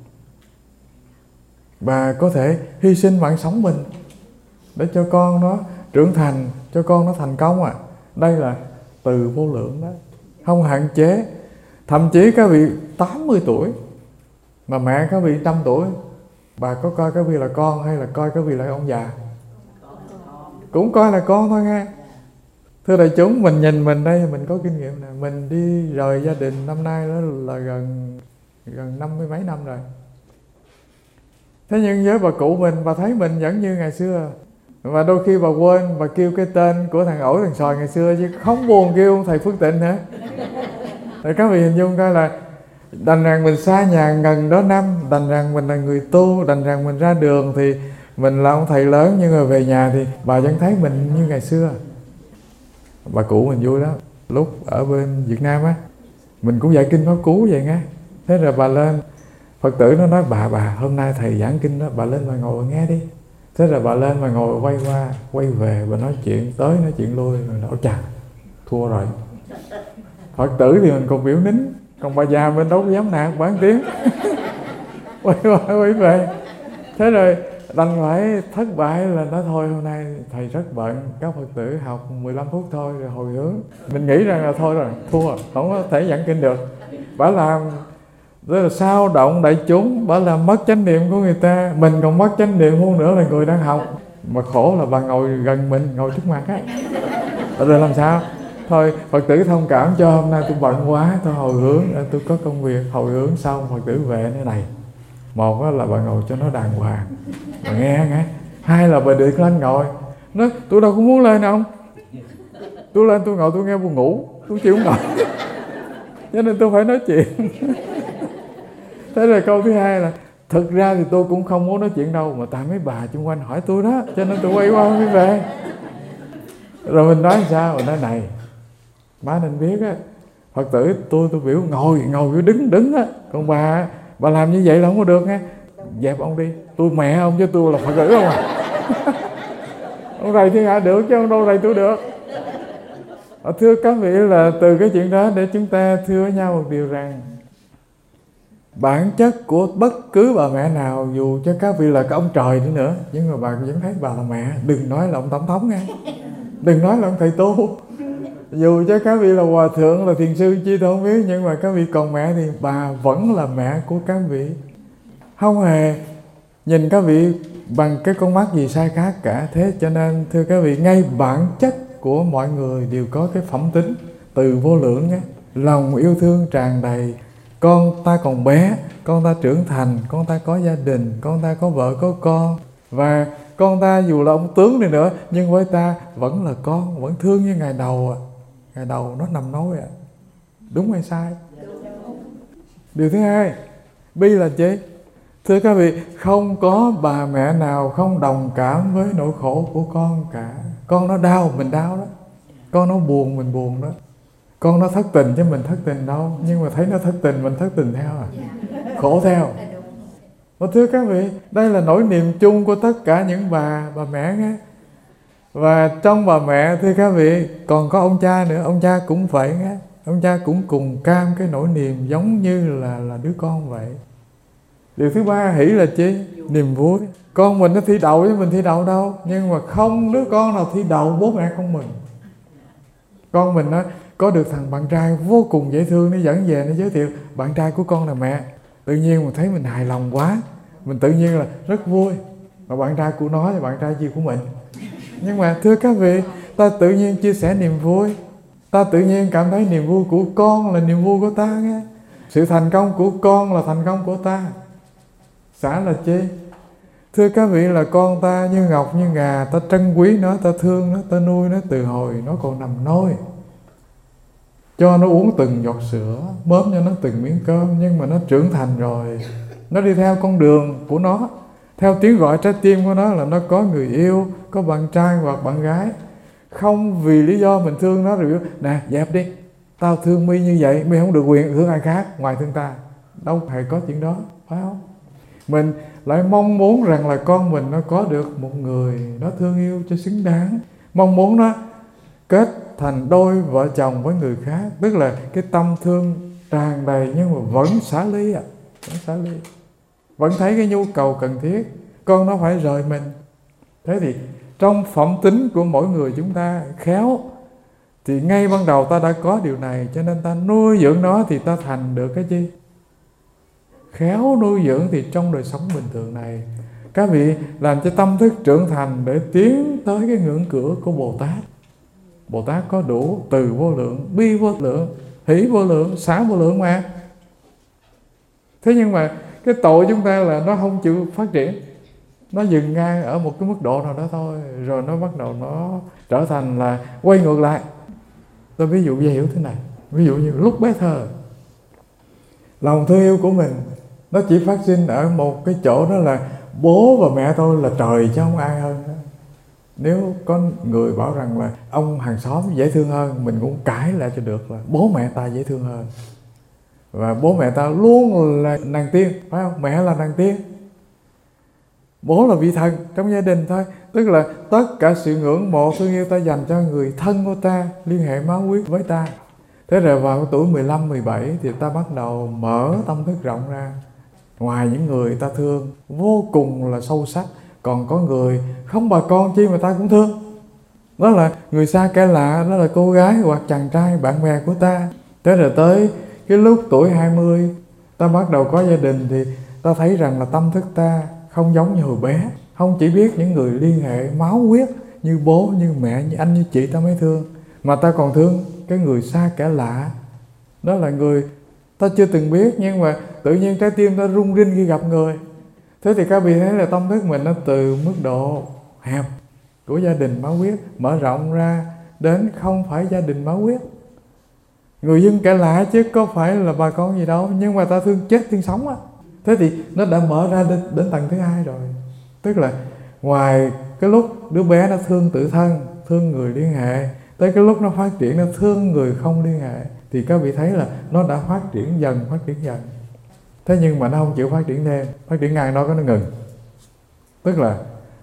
Bà có thể hy sinh mạng sống mình để cho con nó trưởng thành, cho con nó thành công à. Đây là từ vô lượng đó, không hạn chế. Thậm chí các vị 80 tuổi mà mẹ các vị 100 tuổi, bà có coi các vị là con hay là coi các vị là ông già? Cũng coi là con thôi nghe. Thưa đại chúng, mình nhìn mình đây, mình có kinh nghiệm nè. Mình đi rời gia đình năm nay đó là gần 50 mấy năm rồi. Thế nhưng với bà cụ mình, bà thấy mình vẫn như ngày xưa. Và đôi khi bà quên, bà kêu cái tên của thằng ổi thằng sòi ngày xưa, chứ không buồn kêu thầy Phước Tịnh nữa. Rồi các vị hình dung coi là đành rằng mình xa nhà gần đó năm, đành rằng mình là người tu, đành rằng mình ra đường thì mình là ông thầy lớn, nhưng mà về nhà thì bà vẫn thấy mình như ngày xưa. Bà cụ mình vui lắm. Lúc ở bên Việt Nam á, mình cũng dạy kinh Pháp Cú vậy nghe. Thế rồi bà lên, Phật tử nó nói bà hôm nay thầy giảng kinh đó, bà lên bà ngồi nghe đi. Thế rồi bà lên bà ngồi quay qua quay về, bà nói chuyện tới nói chuyện lui, rồi nói chà thua rồi. Phật tử thì mình còn biểu nín, còn bà già mình đâu có dám nạt bà một tiếng. Quay qua quay về. Thế rồi đành phải thất bại là nói thôi hôm nay thầy rất bận, các Phật tử học 15 phút thôi rồi hồi hướng. Mình nghĩ rằng là thôi rồi, thua, không có thể giảng kinh được. Bà làm rất là sao động đại chúng, bà làm mất chánh niệm của người ta. Mình còn mất chánh niệm hơn nữa là người đang học. Mà khổ là bà ngồi gần mình, ngồi trước mặt á. Rồi làm sao? Thôi Phật tử thông cảm cho hôm nay tôi bận quá, tôi hồi hướng, tôi có công việc, hồi hướng xong Phật tử về thế này. Một là bà ngồi cho nó đàng hoàng, bà nghe. Hai là bà được lên ngồi. Nói tôi đâu có muốn lên ông. Tôi lên tôi ngồi tôi nghe buồn ngủ, tôi chịu không ngồi. Cho nên tôi phải nói chuyện. Thế rồi câu thứ hai là thực ra thì tôi cũng không muốn nói chuyện đâu, mà tại mấy bà xung quanh hỏi tôi đó, cho nên tôi quay qua mới về. Rồi mình nói sao? Mình nói này, má nên biết á, Phật tử tôi biểu ngồi biểu đứng á, còn bà làm như vậy là không có được nha. Dẹp ông đi, tôi mẹ ông chứ tôi là Phật tử không à. Ông rầy thiên hạ được chứ ông đâu rầy tôi được. Thưa các vị, là từ cái chuyện đó để chúng ta thưa với nhau một điều rằng bản chất của bất cứ bà mẹ nào, dù cho các vị là cái ông trời đi nữa, nhưng mà bà vẫn thấy bà là mẹ. Đừng nói là ông tổng thống nha, đừng nói là ông thầy tu. Dù cho các vị là hòa thượng, là thiền sư chi tôi không biết, nhưng mà các vị còn mẹ thì bà vẫn là mẹ của các vị. Không hề nhìn các vị bằng cái con mắt gì sai khác cả. Thế cho nên thưa các vị, ngay bản chất của mọi người đều có cái phẩm tính từ vô lượng nhé. Lòng yêu thương tràn đầy. Con ta còn bé, con ta trưởng thành, con ta có gia đình, con ta có vợ có con. Và con ta dù là ông tướng đi nữa, nhưng với ta vẫn là con, vẫn thương như ngày đầu. Ngày đầu nó nằm nói đúng hay sai? Điều thứ hai, bi là chi? Thưa các vị, không có bà mẹ nào không đồng cảm với nỗi khổ của con cả. Con nó đau, mình đau đó. Con nó buồn, mình buồn đó. Con nó thất tình chứ mình thất tình đâu. Nhưng mà thấy nó thất tình, mình thất tình theo à. Khổ theo. Và thưa các vị, đây là nỗi niềm chung của tất cả những bà mẹ nghe. Và trong bà mẹ, thưa các vị, còn có ông cha nữa. Ông cha cũng vậy nghe. Ông cha cũng cùng cam cái nỗi niềm giống như là đứa con vậy. Điều thứ ba, hỷ là chi? Niềm vui. Con mình nó thi đậu chứ mình thi đậu đâu. Nhưng mà không đứa con nào thi đậu bố mẹ không mừng. Con mình nó có được thằng bạn trai vô cùng dễ thương, nó dẫn về nó giới thiệu bạn trai của con là mẹ. Tự nhiên mình thấy mình hài lòng quá, mình tự nhiên là rất vui. Mà bạn trai của nó thì bạn trai gì của mình. Nhưng mà thưa các vị, ta tự nhiên chia sẻ niềm vui, ta tự nhiên cảm thấy niềm vui của con là niềm vui của ta nghe. Sự thành công của con là thành công của ta. Xả là chi? Thưa các vị, là con ta như ngọc như ngà, ta trân quý nó, ta thương nó, ta nuôi nó từ hồi nó còn nằm nôi, cho nó uống từng giọt sữa, mớm cho nó từng miếng cơm. Nhưng mà nó trưởng thành rồi, nó đi theo con đường của nó, theo tiếng gọi trái tim của nó là nó có người yêu, có bạn trai hoặc bạn gái. Không vì lý do mình thương nó rồi nè dẹp đi, tao thương My như vậy, My không được quyền thương ai khác ngoài thương ta. Đâu hề có chuyện đó, phải không? Mình lại mong muốn rằng là con mình nó có được một người nó thương yêu cho xứng đáng, mong muốn nó kết thành đôi vợ chồng với người khác. Tức là cái tâm thương tràn đầy nhưng mà vẫn xả ly ạ, vẫn xả ly, vẫn thấy cái nhu cầu cần thiết con nó phải rời mình. Thế thì trong phẩm tính của mỗi người chúng ta khéo thì ngay ban đầu ta đã có điều này, cho nên ta nuôi dưỡng nó thì ta thành được cái gì? Khéo nuôi dưỡng thì trong đời sống bình thường này các vị làm cho tâm thức trưởng thành để tiến tới cái ngưỡng cửa của Bồ Tát. Bồ Tát có đủ từ vô lượng, bi vô lượng, hỷ vô lượng, xả vô lượng mà. Thế nhưng mà cái tội chúng ta là nó không chịu phát triển, nó dừng ngang ở một cái mức độ nào đó thôi, rồi nó bắt đầu nó trở thành là quay ngược lại. Tôi ví dụ dễ hiểu thế này. Ví dụ như lúc bé thơ, lòng thương yêu của mình nó chỉ phát sinh ở một cái chỗ, đó là bố và mẹ tôi là trời chứ không ai hơn. Nếu có người bảo rằng là ông hàng xóm dễ thương hơn, mình cũng cãi lại cho được là bố mẹ ta dễ thương hơn. Và bố mẹ ta luôn là nàng tiên, phải không? Mẹ là nàng tiên, bố là vị thần trong gia đình thôi. Tức là tất cả sự ngưỡng mộ thương yêu ta dành cho người thân của ta, liên hệ máu huyết với ta. Thế rồi vào tuổi 15, 17 thì ta bắt đầu mở tâm thức rộng ra. Ngoài những người ta thương vô cùng là sâu sắc, còn có người không bà con chi mà ta cũng thương. Đó là người xa kẻ lạ, đó là cô gái hoặc chàng trai bạn bè của ta. Thế rồi tới cái lúc tuổi 20 ta bắt đầu có gia đình thì ta thấy rằng là tâm thức ta không giống như hồi bé. Không chỉ biết những người liên hệ máu huyết như bố, như mẹ, như anh, như chị ta mới thương, mà ta còn thương cái người xa kẻ lạ. Đó là người ta chưa từng biết, nhưng mà tự nhiên trái tim ta rung rinh khi gặp người. Thế thì các vị thấy là tâm thức mình nó từ mức độ hẹp của gia đình máu huyết mở rộng ra đến không phải gia đình máu huyết, người dân kẻ lạ chứ có phải là bà con gì đâu, nhưng mà ta thương chết thương sống á. Thế thì nó đã mở ra đến tầng thứ hai rồi. Tức là ngoài cái lúc đứa bé nó thương tự thân, thương người liên hệ, tới cái lúc nó phát triển nó thương người không liên hệ, thì các vị thấy là nó đã phát triển dần. Thế nhưng mà nó không chịu phát triển thêm, phát triển ngang đó có nó ngừng. Tức là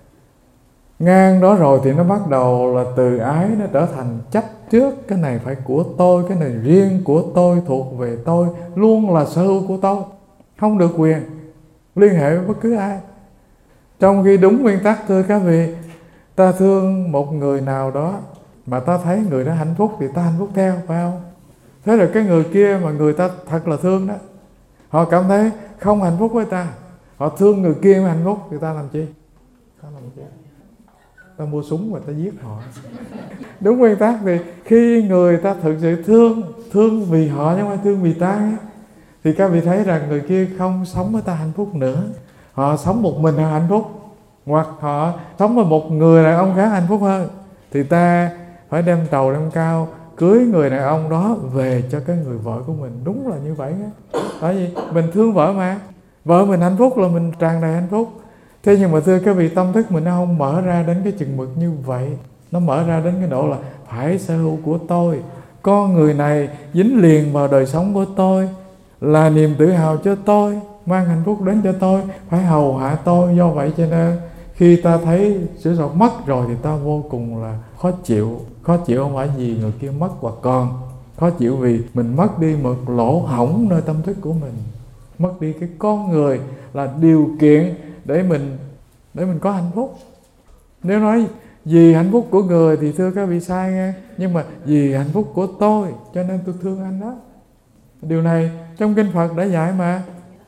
ngang đó rồi thì nó bắt đầu là từ ái nó trở thành chấp trước. Cái này phải của tôi, cái này riêng của tôi, thuộc về tôi, luôn là sở hữu của tôi, không được quyền liên hệ với bất cứ ai. Trong khi đúng nguyên tắc, thưa các vị, ta thương một người nào đó mà ta thấy người đó hạnh phúc thì ta hạnh phúc theo, phải không? Thế rồi cái người kia mà người ta thật là thương đó, họ cảm thấy không hạnh phúc với ta, họ thương người kia mà hạnh phúc, thì ta làm chi? Ta mua súng và ta giết họ. Đúng nguyên tắc thì khi người ta thực sự thương vì họ nhưng không phải thương vì ta, thì các vị thấy rằng người kia không sống với ta hạnh phúc nữa. Họ sống một mình họ hạnh phúc, hoặc họ sống với một người đàn ông khác hạnh phúc hơn, thì ta phải đem trầu đem cao cưới người đàn ông đó về cho cái người vợ của mình. Đúng là như vậy á. Tại vì mình thương vợ mà, vợ mình hạnh phúc là mình tràn đầy hạnh phúc. Thế nhưng mà thưa các vị, tâm thức mình nó không mở ra đến cái chừng mực như vậy. Nó mở ra đến cái độ là phải sở hữu của tôi, con người này dính liền vào đời sống của tôi, là niềm tự hào cho tôi, mang hạnh phúc đến cho tôi, phải hầu hạ tôi. Do vậy cho nên khi ta thấy sự sọt mất rồi thì ta vô cùng là khó chịu. Khó chịu không phải vì người kia mất hoặc còn, khó chịu vì mình mất đi một lỗ hổng nơi tâm thức của mình, mất đi cái con người là điều kiện để mình có hạnh phúc. Nếu nói Vì hạnh phúc của người thì thưa các vị sai nghe, nhưng mà vì hạnh phúc của tôi cho nên tôi thương anh đó. Điều này trong kinh Phật đã dạy mà.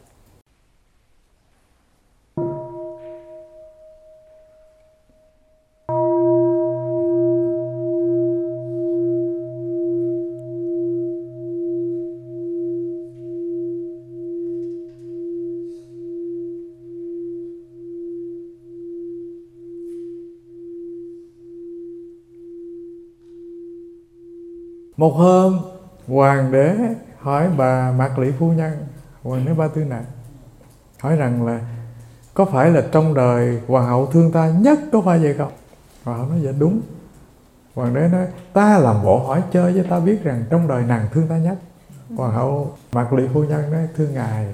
Một hôm hoàng đế hỏi bà Mạc Lị phu nhân, hoàng đế Ba Tư Nặc, hỏi rằng là có phải là trong đời hoàng hậu thương ta nhất, có phải vậy không? Hoàng hậu nói dạ đúng. Hoàng đế nói ta làm bộ hỏi chơi với ta biết rằng trong đời nàng thương ta nhất. Hoàng hậu Mạc Lị phu nhân nói thưa ngài,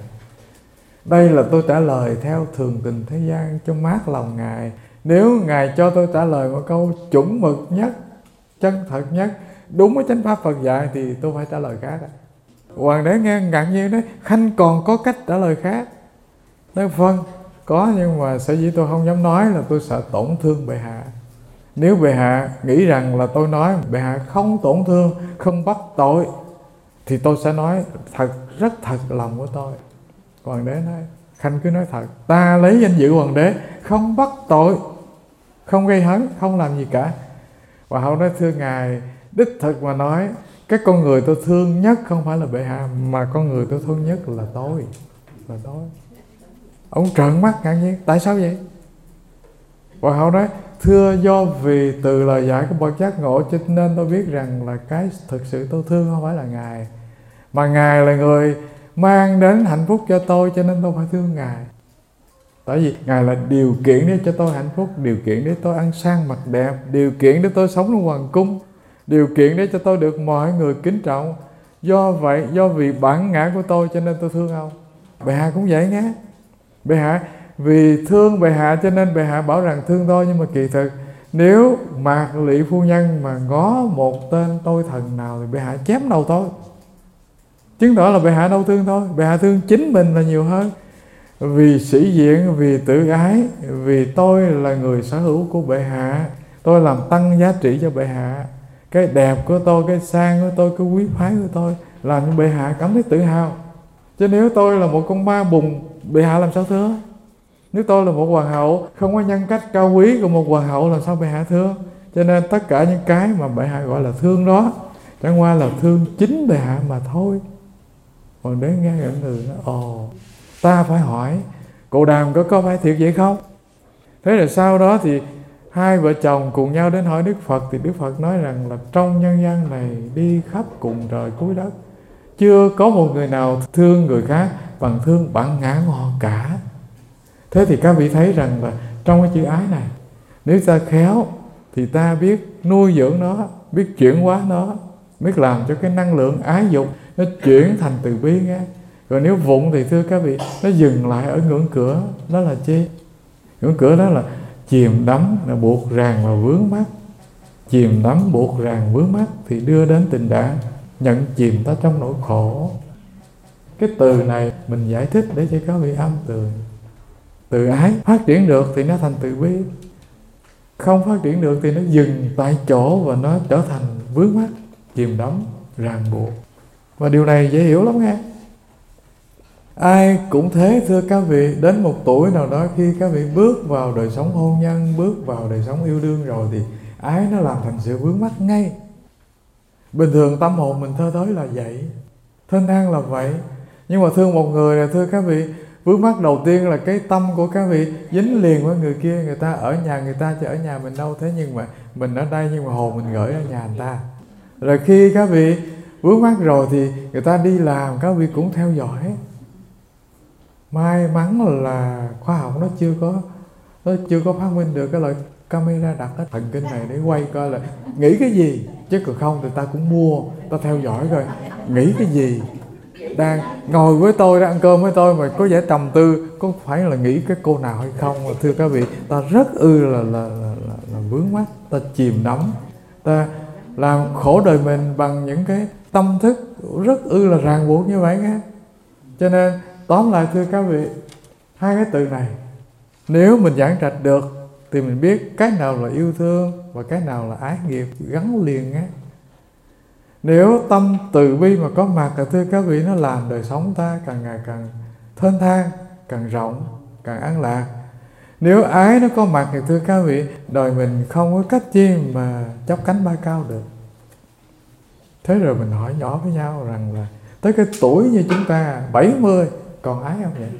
đây là tôi trả lời theo thường tình thế gian cho mát lòng ngài. Nếu ngài cho tôi trả lời một câu chuẩn mực nhất, chân thật nhất, đúng với chánh pháp Phật dạy thì tôi phải trả lời khác. Hoàng đế nghe ngạc nhiên nói khanh còn có cách trả lời khác. Nói vâng có, nhưng mà sở dĩ tôi không dám nói là tôi sợ tổn thương bệ hạ. Nếu bệ hạ nghĩ rằng là tôi nói bệ hạ không tổn thương, không bắt tội, thì tôi sẽ nói thật, rất thật lòng của tôi. Hoàng đế nói khanh cứ nói thật, ta lấy danh dự hoàng đế, không bắt tội, không gây hấn, không làm gì cả. Hoàng hậu nói thưa ngài, đích thực mà nói, cái con người tôi thương nhất không phải là bệ hạ, mà con người tôi thương nhất là tôi. Là tôi. Ông trợn mắt ngạc nhiên, tại sao vậy? Hoàng hậu nói thưa, do vì từ lời dạy của bậc giác ngộ cho nên tôi biết rằng là cái thực sự tôi thương không phải là ngài, mà ngài là người mang đến hạnh phúc cho tôi, cho nên tôi phải thương ngài. Tại vì ngài là điều kiện để cho tôi hạnh phúc, điều kiện để tôi ăn sang mặc đẹp, điều kiện để tôi sống trong hoàng cung, điều kiện để cho tôi được mọi người kính trọng. Do vậy, do vì bản ngã của tôi cho nên tôi thương ông. Bệ hạ cũng vậy nhé. Bệ hạ vì thương bệ hạ cho nên bệ hạ bảo rằng thương tôi, nhưng mà kỳ thực nếu Mạc Lị phu nhân mà ngó một tên tôi thần nào thì bệ hạ chém đầu tôi, chứng tỏ là bệ hạ đâu thương tôi, bệ hạ thương chính mình là nhiều hơn. Vì sĩ diện, vì tự ái, vì tôi là người sở hữu của bệ hạ, tôi làm tăng giá trị cho bệ hạ. Cái đẹp của tôi, cái sang của tôi, cái quý phái của tôi làm cho bệ hạ cảm thấy tự hào. Chứ nếu tôi là một con ma bùng, bệ hạ làm sao thương? Nếu tôi là một hoàng hậu không có nhân cách cao quý của một hoàng hậu, làm sao bệ hạ thương? Cho nên tất cả những cái mà bệ hạ gọi là thương đó chẳng qua là thương chính bệ hạ mà thôi. Hoàng đế nghe ngẩn người nói ồ, ta phải hỏi Cồ Đàm có phải thiệt vậy không? Thế rồi sau đó thì hai vợ chồng cùng nhau đến hỏi Đức Phật, thì Đức Phật nói rằng là trong nhân gian này đi khắp cùng trời cuối đất, chưa có một người nào thương người khác bằng thương bản ngã của họ cả. Thế thì các vị thấy rằng là trong cái chữ ái này, nếu ta khéo thì ta biết nuôi dưỡng nó, biết chuyển hóa nó, biết làm cho cái năng lượng ái dục nó chuyển thành từ bi nghe. Rồi nếu vụng thì thưa các vị, nó dừng lại ở ngưỡng cửa. Đó là chi? Ngưỡng cửa đó là chìm đắm, là buộc ràng và vướng mắc. Chìm đắm, buộc ràng, vướng mắc thì đưa đến tình trạng nhận chìm ta trong nỗi khổ. Cái từ này mình giải thích để cho các vị âm tường. Từ ái phát triển được thì nó thành từ bi, không phát triển được thì nó dừng tại chỗ và nó trở thành vướng mắc, chìm đắm, ràng buộc. Và điều này dễ hiểu lắm nghe. Ai cũng thế thưa các vị, đến một tuổi nào đó khi các vị bước vào đời sống hôn nhân, bước vào đời sống yêu đương rồi thì ái nó làm thành sự vướng mắc ngay. Bình thường tâm hồn mình thơ thới là vậy, thênh thang là vậy. Nhưng mà thương một người là thưa các vị, vướng mắc đầu tiên là cái tâm của các vị dính liền với người kia. Người ta ở nhà người ta chứ ở nhà mình đâu. Thế nhưng mà mình ở đây nhưng mà hồn mình gửi ở nhà người ta. Rồi khi các vị vướng mắc rồi thì người ta đi làm, các vị cũng theo dõi. May mắn là khoa học nó chưa có phát minh được cái loại camera đặt cái thần kinh này để quay coi là nghĩ cái gì, chứ còn không thì ta cũng mua, ta theo dõi coi nghĩ cái gì. Đang ngồi với tôi, đang ăn cơm với tôi mà có vẻ trầm tư, có phải là nghĩ cái cô nào hay không? Thưa các vị, ta rất là vướng mắc, ta chìm đắm, ta làm khổ đời mình bằng những cái tâm thức rất là ràng buộc như vậy nghe. Cho nên tóm lại thưa các vị, hai cái từ này nếu mình giảng trạch được thì mình biết cái nào là yêu thương và cái nào là ái nghiệp, gắn liền á. Nếu tâm từ bi mà có mặt, thưa các vị, nó làm đời sống ta càng ngày càng thênh thang, càng rộng, càng an lạc. Nếu ái nó có mặt thì thưa các vị, đời mình không có cách chi mà chắp cánh bay cao được. Thế rồi mình hỏi nhỏ với nhau rằng là tới cái tuổi như chúng ta 70 còn ái không vậy?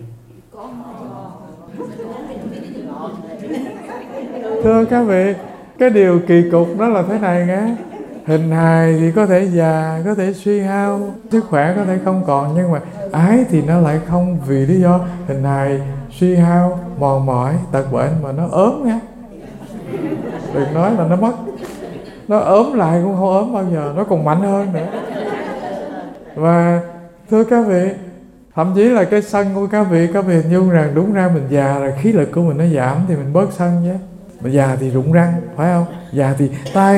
Thưa các vị, cái điều kỳ cục đó là thế này nghe. Hình hài thì có thể già, có thể suy hao, sức khỏe có thể không còn, nhưng mà ái thì nó lại không, vì lý do hình hài suy hao, mòn mỏi, tật bệnh mà nó ốm nha. Đừng nói là nó mất, nó ốm lại cũng không ốm bao giờ, nó còn mạnh hơn nữa. Và thưa các vị, thậm chí là cái sân của các vị hình dung rằng đúng ra mình già rồi, khí lực của mình nó giảm thì mình bớt sân chứ. Mà già thì rụng răng, phải không? Già thì tai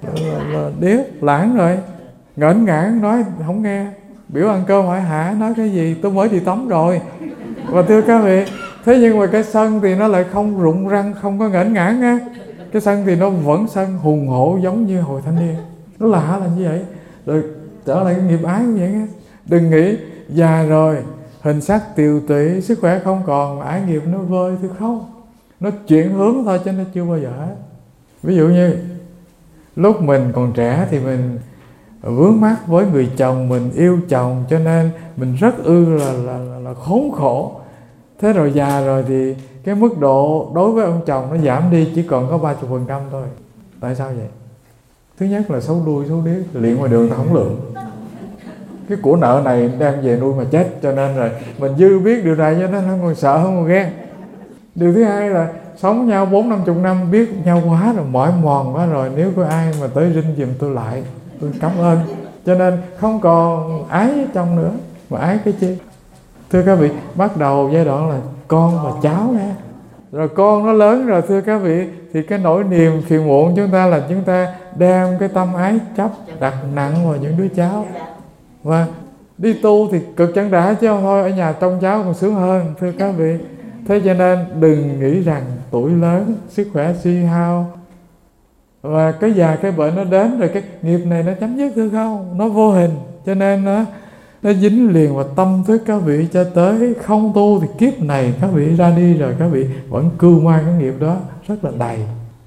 điếc, lãng rồi, ngỡn ngãn, nói không nghe. Biểu ăn cơm hỏi hả, nói cái gì, tôi mới đi tắm rồi. Và thưa các vị, thế nhưng mà cái sân thì nó lại không rụng răng, không có ngỡn ngãn á. Cái sân thì nó vẫn sân hùng hổ giống như hồi thanh niên. Nó lạ là như vậy. Rồi trở lại cái nghiệp ái cũng vậy á. Đừng nghĩ già rồi, hình sắc tiều tụy, sức khỏe không còn, ái nghiệp nó vơi. Thì không, nó chuyển hướng thôi chứ nó chưa bao giờ hết. Ví dụ như lúc mình còn trẻ thì mình vướng mắc với người chồng, mình yêu chồng cho nên mình rất là khốn khổ. Thế rồi già rồi thì cái mức độ đối với ông chồng nó giảm đi, chỉ còn có 30% thôi. Tại sao vậy? Thứ nhất là xấu đuôi, xấu điếc, liện ngoài đường ta không lượng. Cái của nợ này đem về nuôi mà chết, cho nên rồi mình dư biết điều này cho nên không còn sợ, không còn ghen. Điều thứ hai là sống nhau 40-50 năm, biết nhau quá rồi, mỏi mòn quá rồi, nếu có ai mà tới rinh giùm tôi lại, tôi cảm ơn. Cho nên không còn ái với chồng nữa, mà ái cái chi? Thưa các vị, bắt đầu giai đoạn là con và cháu nha. Rồi con nó lớn rồi thưa các vị, thì cái nỗi niềm phiền muộn chúng ta là chúng ta đem cái tâm ái chấp đặt nặng vào những đứa cháu. Và đi tu thì cực chẳng đã chứ không thôi, ở nhà trông cháu còn sướng hơn, thưa các vị. Thế cho nên đừng nghĩ rằng tuổi lớn, sức khỏe suy hao và cái già cái bệnh nó đến rồi cái nghiệp này nó chấm dứt, thưa không? Nó vô hình, cho nên nó dính liền vào tâm thức các vị cho tới không tu thì kiếp này các vị ra đi rồi các vị vẫn cưu mang cái nghiệp đó rất là đầy.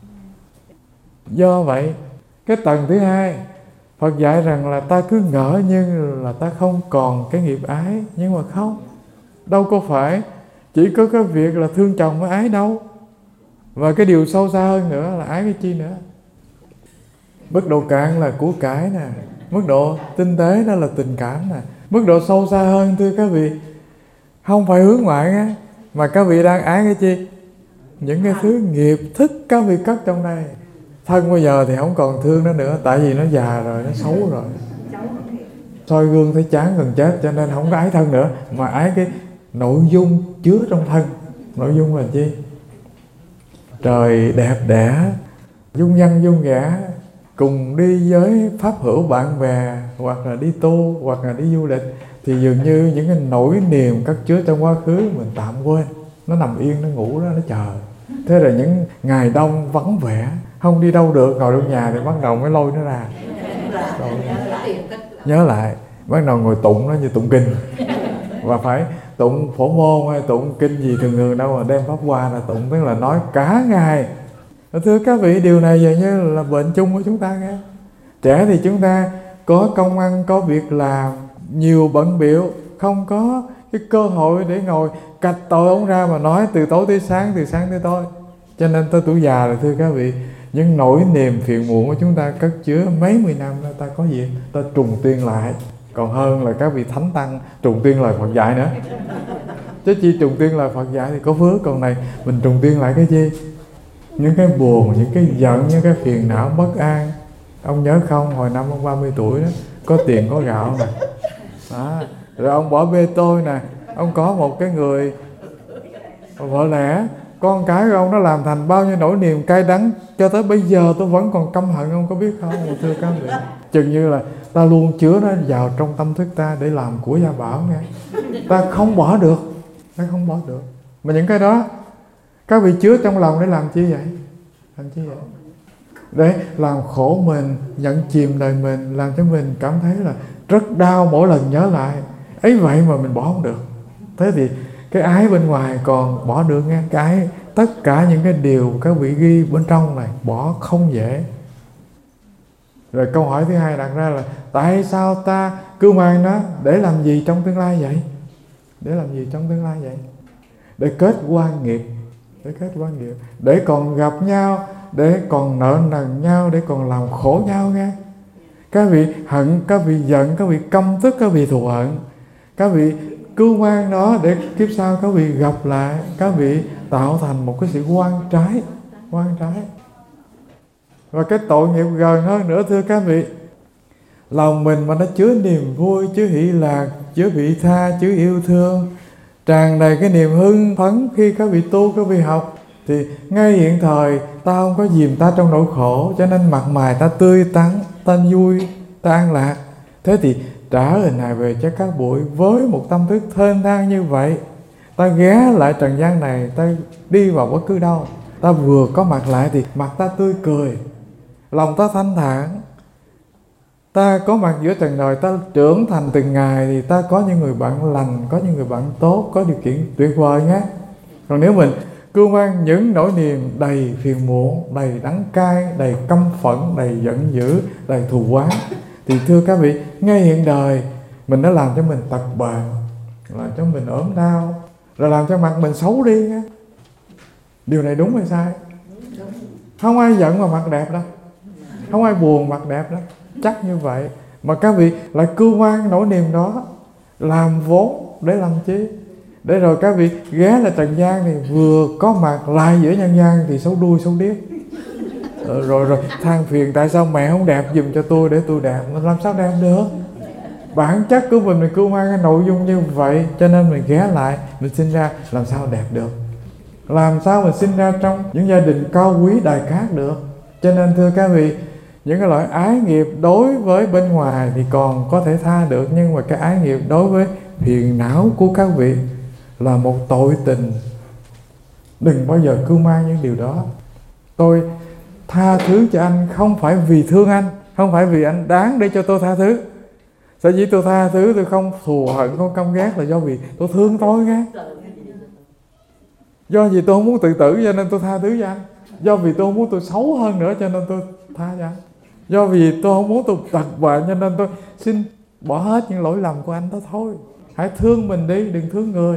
Do vậy, cái tầng thứ hai, Phật dạy rằng là ta cứ ngỡ như là ta không còn cái nghiệp ái, nhưng mà không, đâu có phải chỉ có cái việc là thương chồng mới ái đâu. Và cái điều sâu xa hơn nữa là ái cái chi nữa. Mức độ cạn là của cải nè, mức độ tinh tế đó là tình cảm nè, mức độ sâu xa hơn thưa các vị, không phải hướng ngoại á, mà các vị đang ái cái chi? Những cái thứ nghiệp thức các vị cất trong đây. Thân bây giờ thì không còn thương nó nữa, tại vì nó già rồi, nó xấu rồi, soi gương thấy chán gần chết, cho nên không có ái thân nữa, mà ái cái nội dung chứa trong thân. Nội dung là chi? Trời đẹp đẽ, dung nhân dung ngã, cùng đi với pháp hữu bạn bè, hoặc là đi tu, hoặc là đi du lịch, thì dường như những cái nỗi niềm cất chứa trong quá khứ mình tạm quên, nó nằm yên, nó ngủ đó, nó chờ. Thế rồi những ngày đông vắng vẻ, không đi đâu được, ngồi trong nhà thì bắt đầu mới lôi nó ra. Rồi, nhớ lại, bắt đầu ngồi tụng nó như tụng kinh. Và phải tụng phổ môn hay tụng kinh gì thường đâu mà đem pháp hoa là tụng, tức là nói cả ngày. Thưa các vị, điều này dường như là bệnh chung của chúng ta nghe. Trẻ thì chúng ta có công ăn, có việc làm, nhiều bận bịu, không có cái cơ hội để ngồi cạch tội ông ra mà nói từ tối tới sáng, từ sáng tới tối. Cho nên tới tuổi già rồi thưa các vị, những nỗi niềm phiền muộn của chúng ta cất chứa mấy mươi năm đó, ta có gì? Ta trùng tuyên lại. Còn hơn là các vị thánh tăng trùng tuyên lời Phật dạy nữa. Chứ chi trùng tuyên lời Phật dạy thì có phước, còn này mình trùng tuyên lại cái chi? Những cái buồn, những cái giận, những cái phiền não bất an. Ông nhớ không, hồi năm ông 30 tuổi đó, có tiền có gạo nè. Rồi ông bỏ bê tôi nè, ông có một cái người vợ lẽ, con cái của ông nó làm thành bao nhiêu nỗi niềm cay đắng, cho tới bây giờ tôi vẫn còn căm hận, ông có biết không? Thưa các vị, chừng như là ta luôn chứa nó vào trong tâm thức ta để làm của gia bảo nghe. Ta không bỏ được, ta không bỏ được. Mà những cái đó Các vị chứa trong lòng để làm chi vậy? Làm chi vậy? Để làm khổ mình, nhận chìm đời mình, làm cho mình cảm thấy là rất đau mỗi lần nhớ lại. Ấy vậy mà mình bỏ không được. Thế thì cái ái bên ngoài còn bỏ được nghe. Cái ái, tất cả những cái điều các vị ghi bên trong này bỏ không dễ. Rồi câu hỏi thứ hai đặt ra là tại sao ta cứ mang nó để làm gì trong tương lai vậy? Để làm gì trong tương lai vậy? Để kết quan nghiệp. Để kết quan nghiệp. Để còn gặp nhau, để còn nợ nần nhau, để còn làm khổ nhau nghe. Các vị hận, các vị giận, các vị căm tức, các vị thù hận. Các vị cưu mang nó để kiếp sau các vị gặp lại, các vị tạo thành một cái sự oan trái. Oan trái. Và cái tội nghiệp gần hơn nữa thưa các vị, lòng mình mà nó chứa niềm vui, chứa hỷ lạc, chứa vị tha, chứa yêu thương, tràn đầy cái niềm hưng phấn khi các vị tu, các vị học, thì ngay hiện thời ta không có dìm ta trong nỗi khổ, cho nên mặt mày ta tươi tắn, ta vui, ta an lạc. Thế thì trả hình hài về cho các bụi với một tâm thức thênh thang như vậy. Ta ghé lại trần gian này, ta đi vào bất cứ đâu, ta vừa có mặt lại thì mặt ta tươi cười, lòng ta thanh thản. Ta có mặt giữa trần đời, ta trưởng thành từng ngày thì ta có những người bạn lành, có những người bạn tốt, có điều kiện tuyệt vời nhé. Còn nếu mình cưu mang những nỗi niềm đầy phiền muộn, đầy đắng cay, đầy căm phẫn, đầy giận dữ, đầy thù oán, thì thưa các vị, ngay hiện đời mình đã làm cho mình tật bệnh, làm cho mình ốm đau, rồi làm cho mặt mình xấu đi nhé. Điều này đúng hay sai? Không ai giận mà mặt đẹp đâu, không ai buồn mặt đẹp đâu. Chắc như vậy mà các vị lại cưu mang nỗi niềm đó làm vốn để làm chi? Để rồi các vị ghé lại trần gian thì vừa có mặt lại giữa nhân gian thì xấu đuôi xấu điếc, rồi than phiền tại sao mẹ không đẹp giùm cho tôi để tôi đẹp. Làm sao đẹp được? Bản chất của mình cưu mang cái nội dung như vậy, cho nên mình ghé lại, mình sinh ra làm sao đẹp được? Làm sao mình sinh ra trong những gia đình cao quý đài cát được? Cho nên thưa các vị, những cái loại ái nghiệp đối với bên ngoài thì còn có thể tha được, nhưng mà cái ái nghiệp đối với phiền não của các vị là một tội tình. Đừng bao giờ cưu mang những điều đó. Tôi tha thứ cho anh không phải vì thương anh, không phải vì anh đáng để cho tôi tha thứ. Sở dĩ tôi tha thứ, tôi không thù hận, không căm ghét là do vì tôi thương tôi nghe. Do vì tôi không muốn tự tử cho nên tôi tha thứ cho anh. Do vì tôi không muốn tôi xấu hơn nữa cho nên tôi tha cho anh. Do vì tôi không muốn tôi tật bệnh cho nên tôi xin bỏ hết những lỗi lầm của anh đó thôi. Hãy thương mình đi, đừng thương người.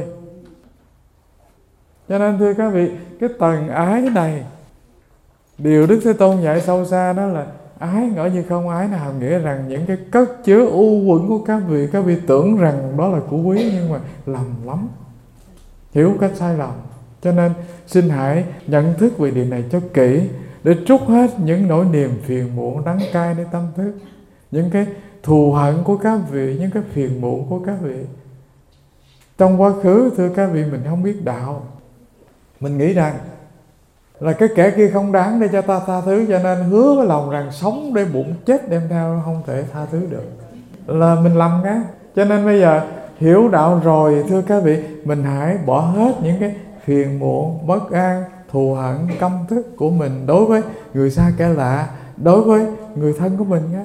Cho nên thưa các vị, cái tầng ái này, điều Đức Thế Tôn dạy sâu xa đó là ái ngỡ như không ái, là hàm nghĩa rằng những cái cất chứa u uẩn của các vị tưởng rằng đó là của quý, nhưng mà lầm lắm, hiểu cách sai lầm. Cho nên xin hãy nhận thức về điều này cho kỹ, để trút hết những nỗi niềm phiền muộn đắng cayในtâm thức, những cái thù hận của các vị, những cái phiền muộn của các vị. Trong quá khứ thưa các vị, mình không biết đạo, mình nghĩ rằng là cái kẻ kia không đáng để cho ta tha thứ, cho nên hứa với lòng rằng sống để bụng chết đem theo, không thể tha thứ được, là mình lầm á. Cho nên bây giờ hiểu đạo rồi thưa các vị, mình hãy bỏ hết những cái phiền muộn, bất an, thù hận, căm tức của mình đối với người xa kẻ lạ, đối với người thân của mình á.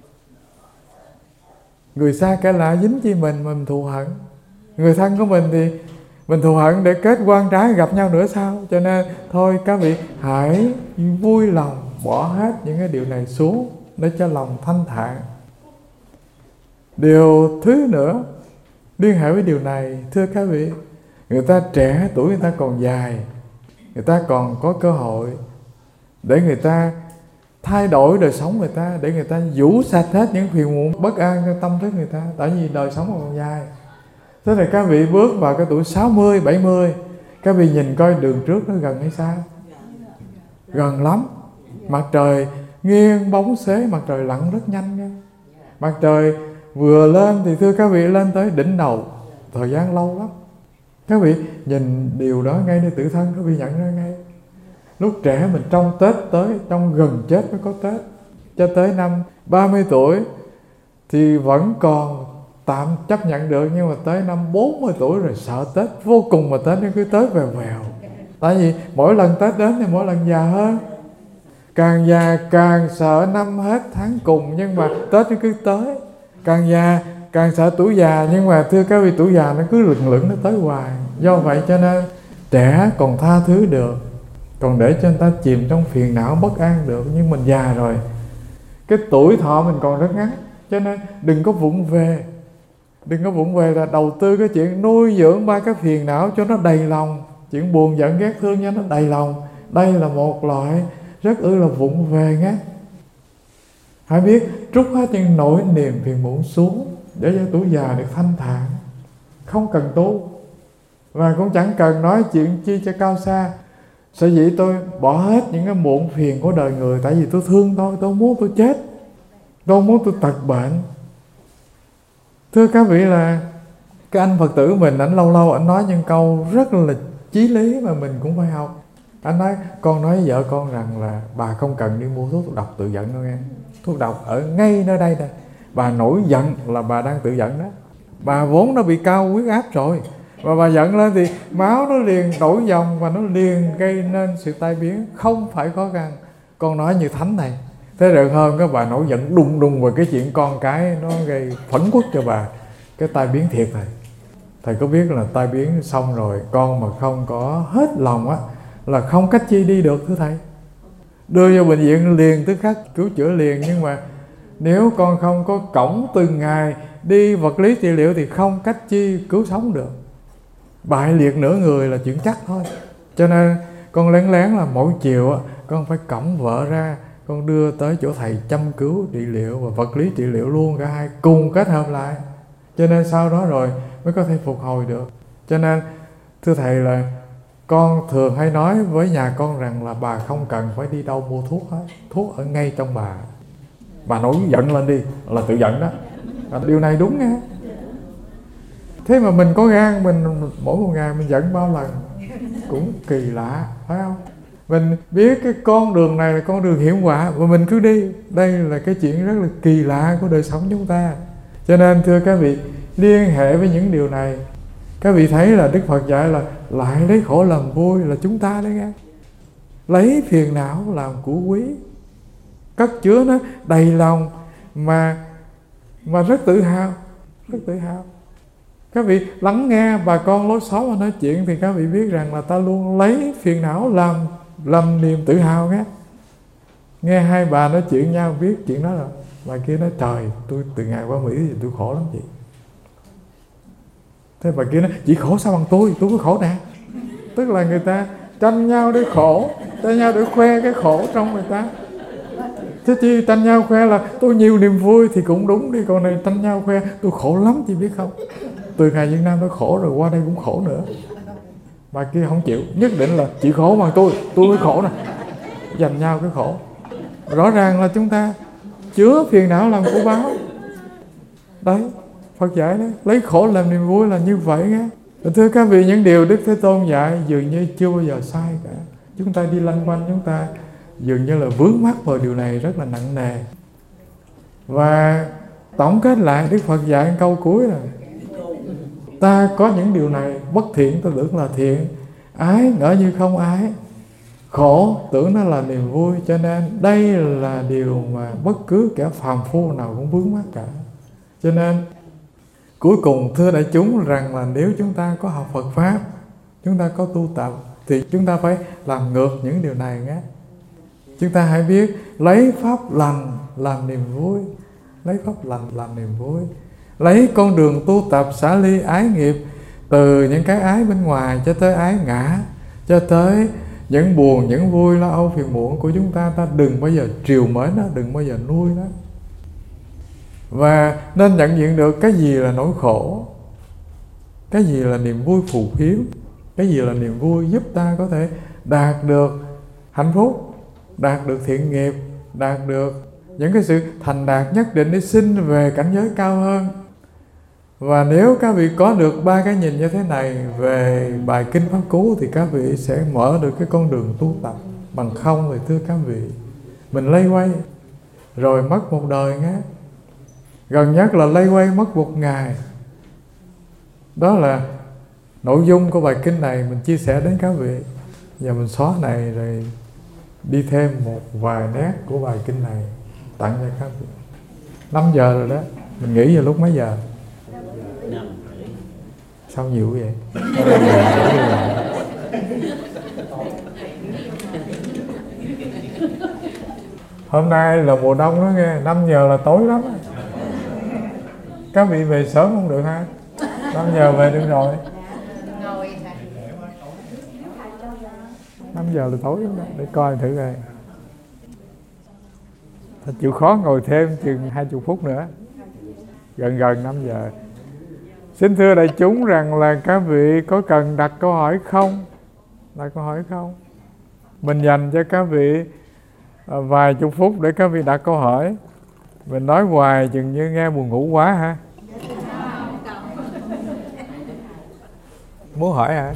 Người xa kẻ lạ dính chi mình thù hận. Người thân của mình thì mình thù hận để kết quan trái gặp nhau nữa sao? Cho nên thôi các vị hãy vui lòng bỏ hết những cái điều này xuống để cho lòng thanh thản. Điều thứ nữa liên hệ với điều này thưa các vị, người ta trẻ tuổi, người ta còn dài, người ta còn có cơ hội để người ta thay đổi đời sống người ta, để người ta vũ sạch hết những phiền muộn bất an trong tâm thức người ta, tại vì đời sống còn dài. Thế là các vị bước vào cái tuổi 60, 70, các vị nhìn coi đường trước nó gần hay xa? Gần lắm. Mặt trời nghiêng bóng xế, mặt trời lặn rất nhanh nha. Mặt trời vừa lên thì thưa các vị lên tới đỉnh đầu, thời gian lâu lắm. Các vị nhìn điều đó ngay nơi tự thân, các vị nhận ra ngay. Lúc trẻ mình trong Tết tới, trong gần chết mới có Tết, cho tới năm 30 tuổi thì vẫn còn tạm chấp nhận được, nhưng mà tới năm 40 tuổi rồi sợ Tết vô cùng, mà Tết nó cứ tới vèo vèo. Tại vì mỗi lần Tết đến thì mỗi lần già hơn. Càng già càng sợ năm hết tháng cùng, nhưng mà Tết nó cứ tới. Càng già càng sợ tuổi già, nhưng mà thưa các vị, tuổi già nó cứ lừng lững nó tới hoài. Do vậy cho nên trẻ còn tha thứ được, còn để cho người ta chìm trong phiền não bất an được. Nhưng mình già rồi, cái tuổi thọ mình còn rất ngắn, cho nên đừng có vụng về. Đừng có vụng về là đầu tư cái chuyện nuôi dưỡng ba cái phiền não cho nó đầy lòng. Chuyện buồn giận ghét thương cho nó đầy lòng. Đây là một loại rất là vụng về nhé. Hãy biết trút hết những nỗi niềm phiền muộn xuống để cho tuổi già được thanh thản. Không cần tu, và cũng chẳng cần nói chuyện chi cho cao xa. Sở dĩ tôi bỏ hết những cái muộn phiền của đời người, tại vì tôi thương tôi không muốn tôi chết, tôi không muốn tôi tật bệnh. Thưa các vị, là cái anh Phật tử mình, ảnh lâu lâu ảnh nói những câu rất là chí lý mà mình cũng phải học. Anh nói, con nói vợ con rằng là bà không cần đi mua thuốc độc tự giận đâu nghe. Thuốc độc ở ngay nơi đây nè. Bà nổi giận là bà đang tự giận đó. Bà vốn nó bị cao huyết áp rồi, và bà giận lên thì máu nó liền đổi dòng, và nó liền gây nên sự tai biến không phải khó khăn. Con nói như thánh này. Thế rồi hơn các bà nổi giận đùng đùng về cái chuyện con cái, nó gây phẫn uất cho bà, cái tai biến thiệt rồi. Thầy có biết là tai biến xong rồi, con mà không có hết lòng á là không cách chi đi được thưa thầy. Đưa vô bệnh viện liền tức khắc cứu chữa liền, nhưng mà nếu con không có cõng từng ngày đi vật lý trị liệu thì không cách chi cứu sống được. Bại liệt nửa người là chuyện chắc thôi. Cho nên con lén lén là mỗi chiều con phải cõng vợ ra, con đưa tới chỗ thầy chăm cứu trị liệu và vật lý trị liệu luôn, cả hai cùng kết hợp lại. Cho nên sau đó rồi mới có thể phục hồi được. Cho nên thưa thầy, là con thường hay nói với nhà con rằng là bà không cần phải đi đâu mua thuốc hết. Thuốc ở ngay trong bà. Bà nổi giận lên đi là tự giận đó. Điều này đúng nghe. Thế mà mình có gan, mình mỗi một ngày mình giận bao lần cũng kỳ lạ, phải không? Mình biết cái con đường này là con đường hiểm họa và mình cứ đi. Đây là cái chuyện rất là kỳ lạ của đời sống chúng ta. Cho nên thưa các vị, liên hệ với những điều này, các vị thấy là Đức Phật dạy là lại lấy khổ làm vui là chúng ta đấy nghe. Lấy phiền não làm của quý, cất chứa nó đầy lòng mà rất tự hào, rất tự hào. Các vị lắng nghe bà con lối xóm mà nói chuyện thì các vị biết rằng là ta luôn lấy phiền não làm niềm tự hào nghe. Nghe hai bà nói chuyện nhau biết chuyện đó rồi. Bà kia nói trời, tôi từ ngày qua Mỹ thì tôi khổ lắm chị. Thế bà kia nói chị khổ sao bằng tôi có khổ nè. Tức là người ta tranh nhau để khổ, tranh nhau để khoe cái khổ trong người ta. Chứ chi tranh nhau khoe là tôi nhiều niềm vui thì cũng đúng đi. Còn này tranh nhau khoe tôi khổ lắm chị biết không. Từ ngày Việt Nam tôi khổ rồi qua đây cũng khổ nữa. Bà kia không chịu, nhất định là chị khổ bằng tôi mới khổ nè. Giành nhau cái khổ. Rõ ràng là chúng ta chứa phiền não làm của báo. Đấy, Phật dạy đấy, lấy khổ làm niềm vui là như vậy nghe. Thưa các vị, những điều Đức Thế Tôn dạy dường như chưa bao giờ sai cả. Chúng ta đi lanh quanh, chúng ta dường như là vướng mắc vào điều này rất là nặng nề. Và tổng kết lại, Đức Phật dạy câu cuối là ta có những điều này bất thiện ta tưởng là thiện, ái ngỡ như không ái, khổ tưởng nó là niềm vui. Cho nên đây là điều mà bất cứ kẻ phàm phu nào cũng vướng mắc cả. Cho nên cuối cùng thưa đại chúng rằng là nếu chúng ta có học Phật Pháp, chúng ta có tu tập thì chúng ta phải làm ngược những điều này nhé. Chúng ta hãy biết lấy pháp lành làm niềm vui, lấy pháp lành làm niềm vui, lấy con đường tu tập xả ly ái nghiệp, từ những cái ái bên ngoài cho tới ái ngã, cho tới những buồn, những vui, lo âu, phiền muộn của chúng ta. Ta đừng bao giờ trìu mến nó, đừng bao giờ nuôi nó. Và nên nhận diện được cái gì là nỗi khổ, cái gì là niềm vui phù phiếm, cái gì là niềm vui giúp ta có thể đạt được hạnh phúc, đạt được thiện nghiệp, đạt được những cái sự thành đạt nhất định để sinh về cảnh giới cao hơn. Và nếu các vị có được ba cái nhìn như thế này về bài Kinh Pháp Cú thì các vị sẽ mở được cái con đường tu tập. Bằng không thì thưa các vị, mình lây quay rồi mất một đời nghe. Gần nhất là lây quay mất một ngày. Đó là nội dung của bài kinh này mình chia sẻ đến các vị. Giờ mình xóa này rồi đi thêm một vài nét của bài kinh này tặng cho các vị. 5 giờ rồi đó. Mình nghỉ vào lúc mấy giờ? Sao nhiều vậy? Hôm nay là mùa đông đó nghe, 5 giờ là tối lắm. Các vị về sớm không được ha? 5 giờ về được rồi. 5 giờ là tối lắm đó. Để coi thử coi. Thật chịu khó ngồi thêm chừng 20 phút nữa. Gần 5 giờ. Xin thưa đại chúng rằng là các vị có cần đặt câu hỏi không? Đặt câu hỏi không? Mình dành cho các vị vài chục phút để các vị đặt câu hỏi. Mình nói hoài chừng như nghe buồn ngủ quá hả? Muốn hỏi hả?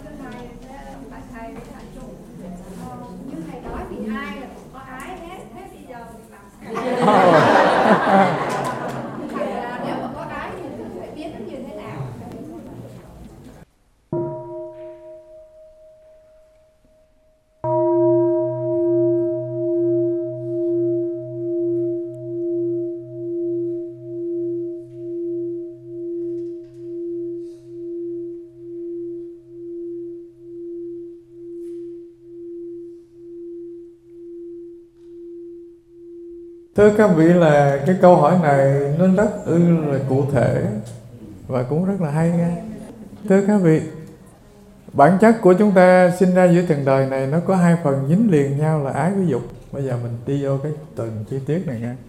Thưa các vị là cái câu hỏi này nó rất là cụ thể và cũng rất là hay nghe. Thưa các vị, bản chất của chúng ta sinh ra giữa trần đời này nó có 2 phần dính liền nhau là ái với dục. Bây giờ mình đi vô cái từng chi tiết này nha.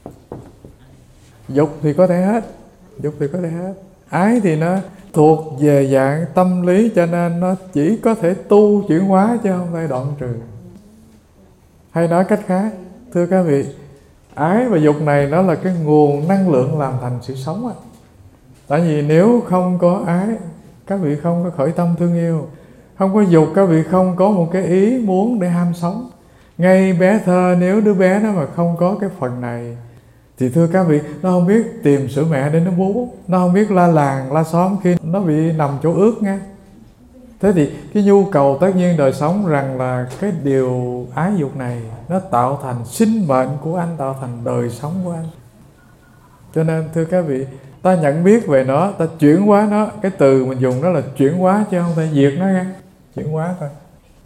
Dục thì có thể hết, dục thì có thể hết. Ái thì nó thuộc về dạng tâm lý cho nên nó chỉ có thể tu chuyển hóa chứ không phải đoạn trừ. Hay nói cách khác, thưa các vị, ái và dục này nó là cái nguồn năng lượng làm thành sự sống á. Tại vì nếu không có ái, các vị không có khởi tâm thương yêu. Không có dục, các vị không có một cái ý muốn để ham sống. Ngay bé thơ, nếu đứa bé nó mà không có cái phần này thì thưa các vị, nó không biết tìm sữa mẹ để nó bú, nó không biết la làng, la xóm khi nó bị nằm chỗ ướt nha. Thế thì cái nhu cầu tất nhiên đời sống rằng là cái điều ái dục này nó tạo thành sinh mệnh của anh, tạo thành đời sống của anh. Cho nên thưa các vị, ta nhận biết về nó, ta chuyển hóa nó. Cái từ mình dùng đó là chuyển hóa chứ không phải diệt nó nha. Chuyển hóa thôi.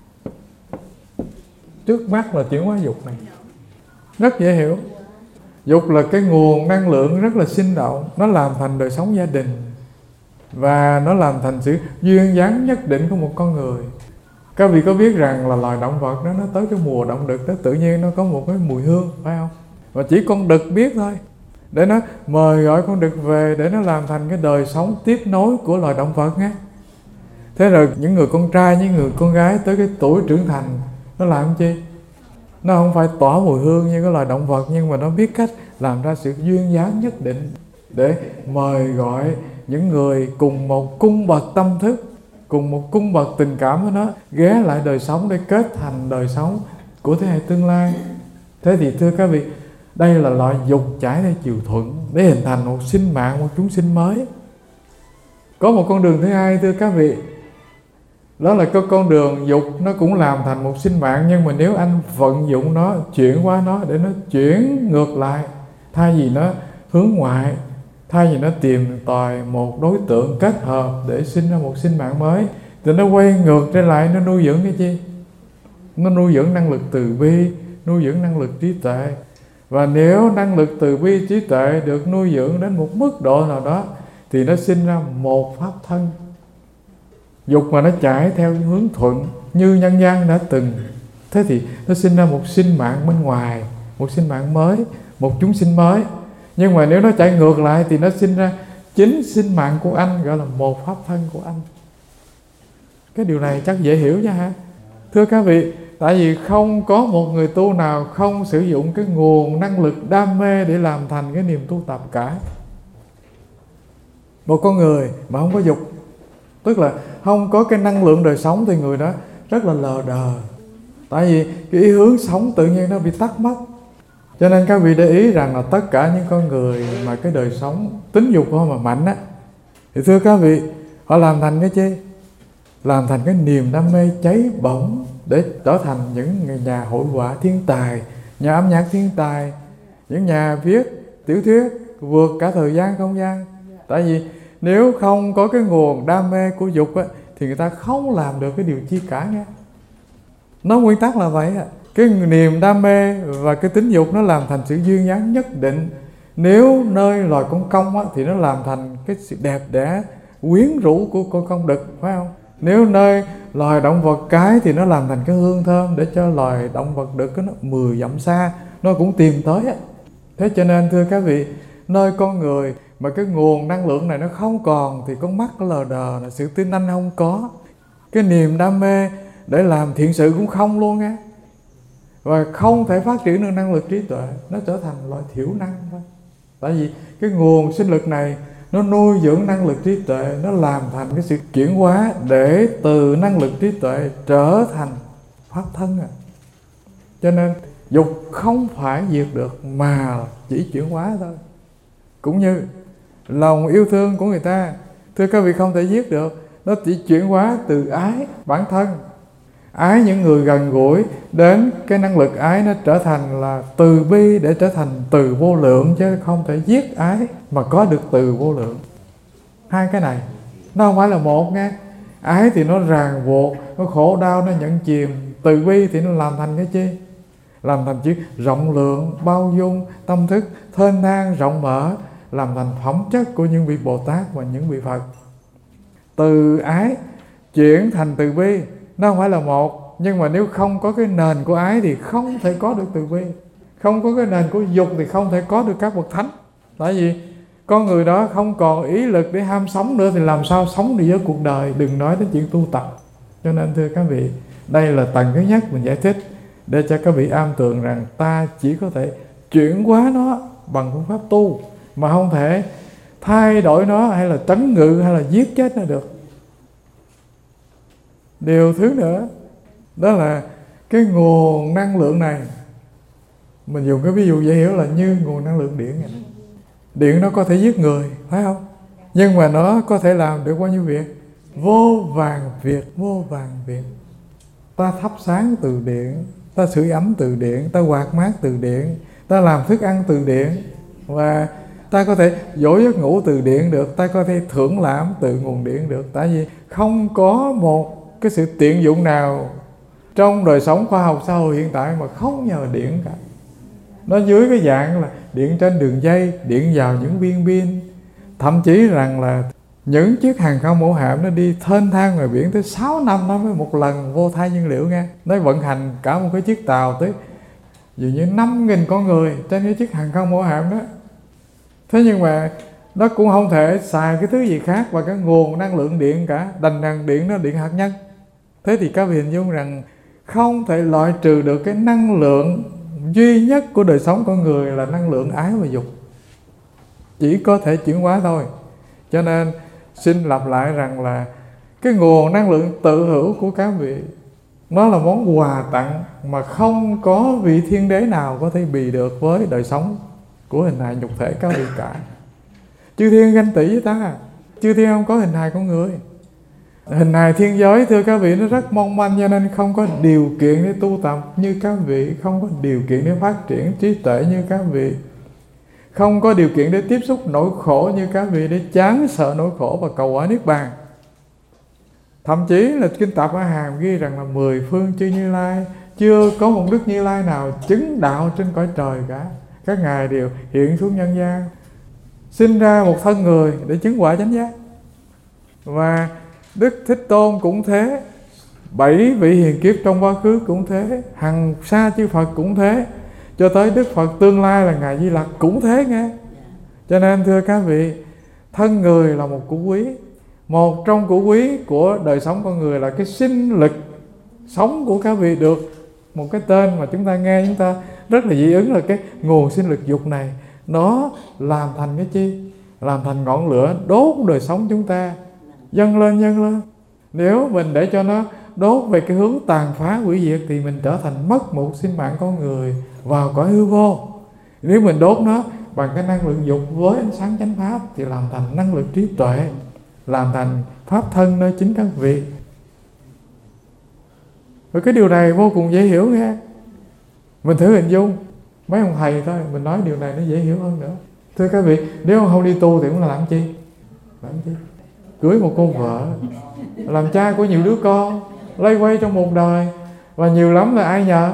Trước mắt là chuyển hóa dục này. Rất dễ hiểu. Dục là cái nguồn năng lượng rất là sinh động. Nó làm thành đời sống gia đình. Và nó làm thành sự duyên dáng nhất định của một con người. Các vị có biết rằng là loài động vật đó, nó tới cái mùa động đực đó tự nhiên nó có một cái mùi hương, phải không? Và chỉ con đực biết thôi. Để nó mời gọi con đực về để nó làm thành cái đời sống tiếp nối của loài động vật nhé. Thế rồi những người con trai, những người con gái tới cái tuổi trưởng thành, nó làm chi? Nó không phải tỏa mùi hương như cái loài động vật, nhưng mà nó biết cách làm ra sự duyên dáng nhất định để mời gọi những người cùng một cung bậc tâm thức, cùng một cung bậc tình cảm với nó ghé lại đời sống để kết thành đời sống của thế hệ tương lai. Thế thì thưa các vị, đây là loại dục chảy theo chiều thuận để hình thành một sinh mạng, một chúng sinh mới. Có một con đường thứ hai thưa các vị, đó là cái con đường dục nó cũng làm thành một sinh mạng, nhưng mà nếu anh vận dụng nó, chuyển qua nó để nó chuyển ngược lại, thay vì nó hướng ngoại, thay vì nó tìm tòi một đối tượng kết hợp để sinh ra một sinh mạng mới, thì nó quay ngược trở lại, nó nuôi dưỡng cái chi? Nó nuôi dưỡng năng lực từ bi, nuôi dưỡng năng lực trí tuệ. Và nếu năng lực từ bi trí tuệ được nuôi dưỡng đến một mức độ nào đó thì nó sinh ra một pháp thân. Dục mà nó chảy theo hướng thuận như nhân gian đã từng, thế thì nó sinh ra một sinh mạng bên ngoài, một sinh mạng mới, một chúng sinh mới. Nhưng mà nếu nó chạy ngược lại thì nó sinh ra chính sinh mạng của anh, gọi là một pháp thân của anh. Cái điều này chắc dễ hiểu nha ha. Thưa các vị, tại vì không có một người tu nào không sử dụng cái nguồn năng lực đam mê để làm thành cái niềm tu tập cả. Một con người mà không có dục, tức là không có cái năng lượng đời sống, thì người đó rất là lờ đờ. Tại vì cái ý hướng sống tự nhiên nó bị tắt mất. Cho nên các vị để ý rằng là tất cả những con người mà cái đời sống tính dục của họ mà mạnh á, thì thưa các vị, họ làm thành cái chi? làm thành cái niềm đam mê cháy bỏng để trở thành những nhà hội họa thiên tài, nhà âm nhạc thiên tài, những nhà viết tiểu thuyết vượt cả thời gian không gian. Tại vì nếu không có cái nguồn đam mê của dục á, thì người ta không làm được cái điều chi cả nghe. Nó nguyên tắc là vậy. Cái niềm đam mê và cái tính dục nó làm thành sự duyên dáng nhất định. Nếu nơi loài con công á, thì nó làm thành cái sự đẹp đẽ quyến rũ của con công đực, phải không? Nếu nơi loài động vật cái thì nó làm thành cái hương thơm để cho loài động vật đực nó 10 dặm xa nó cũng tìm tới á. Thế cho nên thưa các vị, nơi con người mà cái nguồn năng lượng này nó không còn thì con mắt nó lờ đờ, là sự tin anh không có, cái niềm đam mê để làm thiện sự cũng không luôn á, và không thể phát triển được năng lực trí tuệ, nó trở thành loại thiểu năng thôi. Tại vì cái nguồn sinh lực này nó nuôi dưỡng năng lực trí tuệ, nó làm thành cái sự chuyển hóa để từ năng lực trí tuệ trở thành pháp thân à. Cho nên dục không phải diệt được mà chỉ chuyển hóa thôi. Cũng như lòng yêu thương của người ta, thưa các vị, không thể giết được, nó chỉ chuyển hóa từ ái bản thân, ái những người gần gũi, đến cái năng lực ái nó trở thành là từ bi để trở thành từ vô lượng, chứ không thể giết ái mà có được từ vô lượng. Hai cái này nó không phải là một nghe. Ái thì nó ràng buộc, nó khổ đau, nó nhận chìm. Từ bi thì nó làm thành cái chi? Làm thành chữ rộng lượng, bao dung, tâm thức thênh thang, rộng mở, làm thành phẩm chất của những vị Bồ Tát và những vị Phật. Từ ái chuyển thành từ bi nó không phải là một, nhưng mà nếu không có cái nền của ái thì không thể có được từ bi. Không có cái nền của dục thì không thể có được các bậc thánh. Tại vì con người đó không còn ý lực để ham sống nữa thì làm sao sống được với cuộc đời, đừng nói đến chuyện tu tập. Cho nên thưa các vị, đây là tầng thứ nhất mình giải thích để cho các vị am tường rằng ta chỉ có thể chuyển hóa nó bằng phương pháp tu, mà không thể thay đổi nó hay là trấn ngự hay là giết chết nó được. Điều thứ nữa đó là cái nguồn năng lượng này, mình dùng cái ví dụ dễ hiểu là như nguồn năng lượng điện này. Điện nó có thể giết người, phải không? Nhưng mà nó có thể làm được bao nhiêu việc? Vô vàn việc, vô vàn việc. Ta thắp sáng từ điện, ta sưởi ấm từ điện, ta quạt mát từ điện, ta làm thức ăn từ điện, và ta có thể dỗ giấc ngủ từ điện được, ta có thể thưởng lãm từ nguồn điện được. Tại vì không có một cái sự tiện dụng nào trong đời sống khoa học xã hội hiện tại mà không nhờ điện cả. Nó dưới cái dạng là điện trên đường dây, điện vào những viên pin. Thậm chí rằng là những chiếc hàng không mẫu hạm nó đi thênh thang ngoài biển tới 6 năm nó mới một lần vô thai nhiên liệu nghe. Nó vận hành cả một cái chiếc tàu tới dường như 5.000 con người trên cái chiếc hàng không mẫu hạm đó. Thế nhưng mà nó cũng không thể xài cái thứ gì khác và cái nguồn năng lượng điện cả, đành rằng điện nó điện hạt nhân. Thế thì các vị hình dung rằng không thể loại trừ được cái năng lượng duy nhất của đời sống con người là năng lượng ái và dục, chỉ có thể chuyển hóa thôi. Cho nên xin lặp lại rằng là cái nguồn năng lượng tự hữu của các vị, nó là món quà tặng mà không có vị thiên đế nào có thể bì được với đời sống của hình hài nhục thể các vị cả. Chư thiên ganh tị với ta, chư thiên không có hình hài con người. Hình hài thiên giới thưa các vị nó rất mong manh, cho nên không có điều kiện để tu tập như các vị, không có điều kiện để phát triển trí tuệ như các vị, không có điều kiện để tiếp xúc nỗi khổ như các vị, để chán sợ nỗi khổ và cầu quả niết bàn. Thậm chí là kinh Tạp A Hàm ghi rằng là 10 phương chư Như Lai, chưa có một đức Như Lai nào chứng đạo trên cõi trời cả. Các ngài đều hiện xuống nhân gian, sinh ra một thân người để chứng quả chánh giác. Và Đức Thích Tôn cũng thế, 7 vị hiền kiếp trong quá khứ cũng thế, hằng sa chư Phật cũng thế, cho tới Đức Phật tương lai là Ngài Di Lặc cũng thế nghe. Cho nên thưa các vị, thân người là một củ quý. Một trong củ quý của đời sống con người là cái sinh lực sống của các vị, được một cái tên mà chúng ta nghe chúng ta rất là dị ứng là cái nguồn sinh lực dục này. Nó làm thành cái chi? Làm thành ngọn lửa đốt đời sống chúng ta, dâng lên dâng lên. Nếu mình để cho nó đốt về cái hướng tàn phá hủy diệt thì mình trở thành mất một sinh mạng con người vào cõi hư vô. Nếu mình đốt nó bằng cái năng lượng dục với ánh sáng chánh pháp thì làm thành năng lượng trí tuệ, làm thành pháp thân nơi chính các vị. Và cái điều này vô cùng dễ hiểu nghe. Mình thử hình dung mấy ông thầy thôi, mình nói điều này nó dễ hiểu hơn nữa. Thưa các vị, nếu không đi tu thì cũng là làm chi? Làm chi? Cưới một cô vợ, làm cha của nhiều đứa con, lây quay trong một đời. Và nhiều lắm là ai nhờ?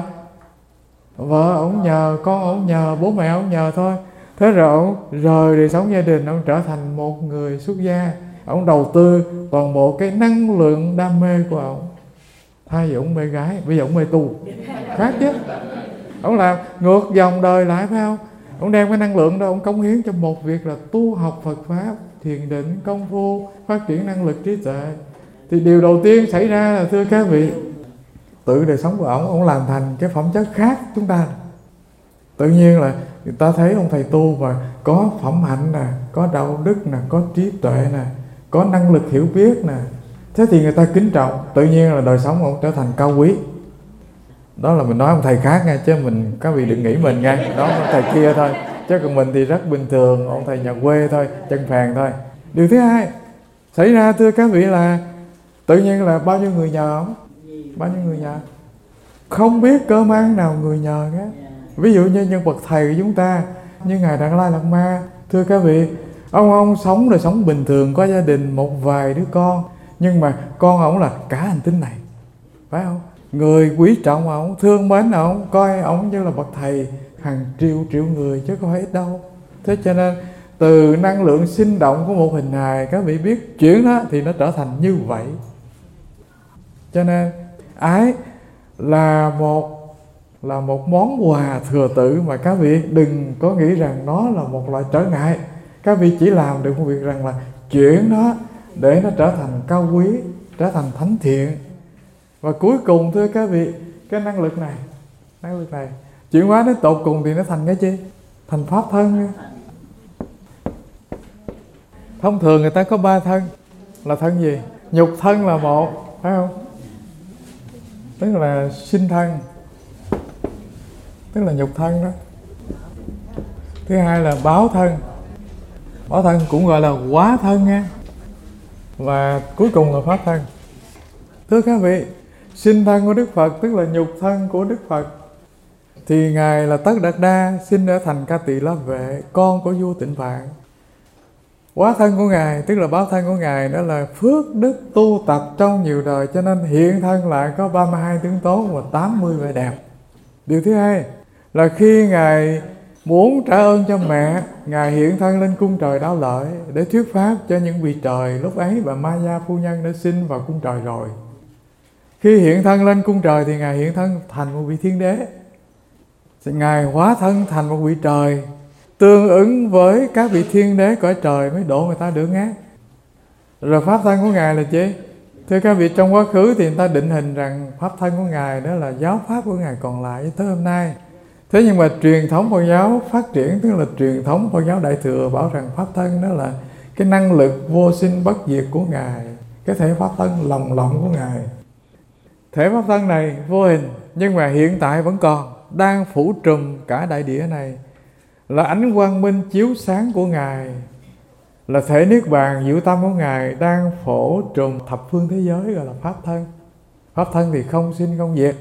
Vợ ổng nhờ, con ổng nhờ, bố mẹ ổng nhờ thôi. Thế rồi ổng rời đời sống gia đình, ổng trở thành một người xuất gia. Ổng đầu tư toàn bộ cái năng lượng đam mê của ổng. Thay vì ổng mê gái, bây giờ ổng mê tu. Khác chứ. Ổng làm ngược dòng đời lại, phải không? Ổng đem cái năng lượng đó, ổng cống hiến cho một việc là tu học Phật Pháp, thiền định, công phu, phát triển năng lực trí tuệ. Thì điều đầu tiên xảy ra là, thưa các vị, tự đời sống của ổng làm thành cái phẩm chất khác chúng ta. Tự nhiên là người ta thấy ông thầy tu và có phẩm hạnh nè, có đạo đức nè, có trí tuệ nè, có năng lực hiểu biết nè. Thế thì người ta kính trọng, tự nhiên là đời sống ông trở thành cao quý. Đó là mình nói ông thầy khác nha, chứ các vị đừng nghĩ mình nha. Đó ông thầy kia thôi, chứ còn mình thì rất bình thường, ông thầy nhà quê thôi, chân phèn thôi. Điều thứ hai xảy ra, thưa các vị, là tự nhiên là bao nhiêu người nhờ ông? Bao nhiêu người nhờ? Không biết cơm ăn nào người nhờ hết. Ví dụ như nhân bậc thầy của chúng ta, như Ngài Đạt Lai Lạt Ma, thưa các vị, ông sống đời sống bình thường, có gia đình một vài đứa con, nhưng mà con ông là cả hành tinh này, phải không? Người quý trọng ông, thương mến ông, coi ông như là bậc thầy hàng triệu người chứ không phải ít đâu. Thế cho nên từ năng lượng sinh động của một hình hài, các vị biết chuyển đó thì nó trở thành như vậy. Cho nên ái là một món quà thừa tự mà các vị đừng có nghĩ rằng nó là một loại trở ngại. Các vị chỉ làm được một việc rằng là chuyển nó để nó trở thành cao quý, trở thành thánh thiện. Và cuối cùng, thưa các vị, cái năng lực này chuyển hóa đến tột cùng thì nó thành cái chi? Thành pháp thân. Thông thường người ta có 3 thân. Là thân gì? Nhục thân là một, phải không? Tức là sinh thân, tức là nhục thân đó. Thứ hai là báo thân. Báo thân cũng gọi là hóa thân nha. Và cuối cùng là pháp thân. Thưa các vị, sinh thân của Đức Phật tức là nhục thân của Đức Phật. Thì Ngài là Tất Đạt Đa, sinh ở thành Ca Tỳ La Vệ, con của vua Tịnh Phạn. Hóa thân của Ngài tức là báo thân của Ngài, đó là phước đức tu tập trong nhiều đời, cho nên hiện thân lại có 32 tướng tốt và 80 vẻ đẹp. Điều thứ hai là khi Ngài muốn trả ơn cho mẹ, Ngài hiện thân lên cung trời Đáo Lợi để thuyết pháp cho những vị trời. Lúc ấy bà Maya phu nhân đã sinh vào cung trời rồi. Khi hiện thân lên cung trời thì Ngài hiện thân thành một vị thiên đế. Ngài hóa thân thành một vị trời, tương ứng với các vị thiên đế cõi trời mới độ người ta được nghe. Rồi pháp thân của Ngài là chi? Thưa các vị, trong quá khứ thì người ta định hình rằng pháp thân của Ngài đó là giáo pháp của Ngài còn lại tới hôm nay. Thế nhưng mà truyền thống Phật giáo phát triển, tức là truyền thống Phật giáo Đại Thừa bảo rằng pháp thân đó là cái năng lực vô sinh bất diệt của Ngài, cái thể pháp thân lồng lộng của Ngài. Thể pháp thân này vô hình nhưng mà hiện tại vẫn còn, đang phủ trùm cả đại địa này, là ánh quang minh chiếu sáng của Ngài, là thể niết bàn diệu tâm của Ngài đang phổ trùm thập phương thế giới, gọi là pháp thân. Pháp thân thì không sinh không diệt.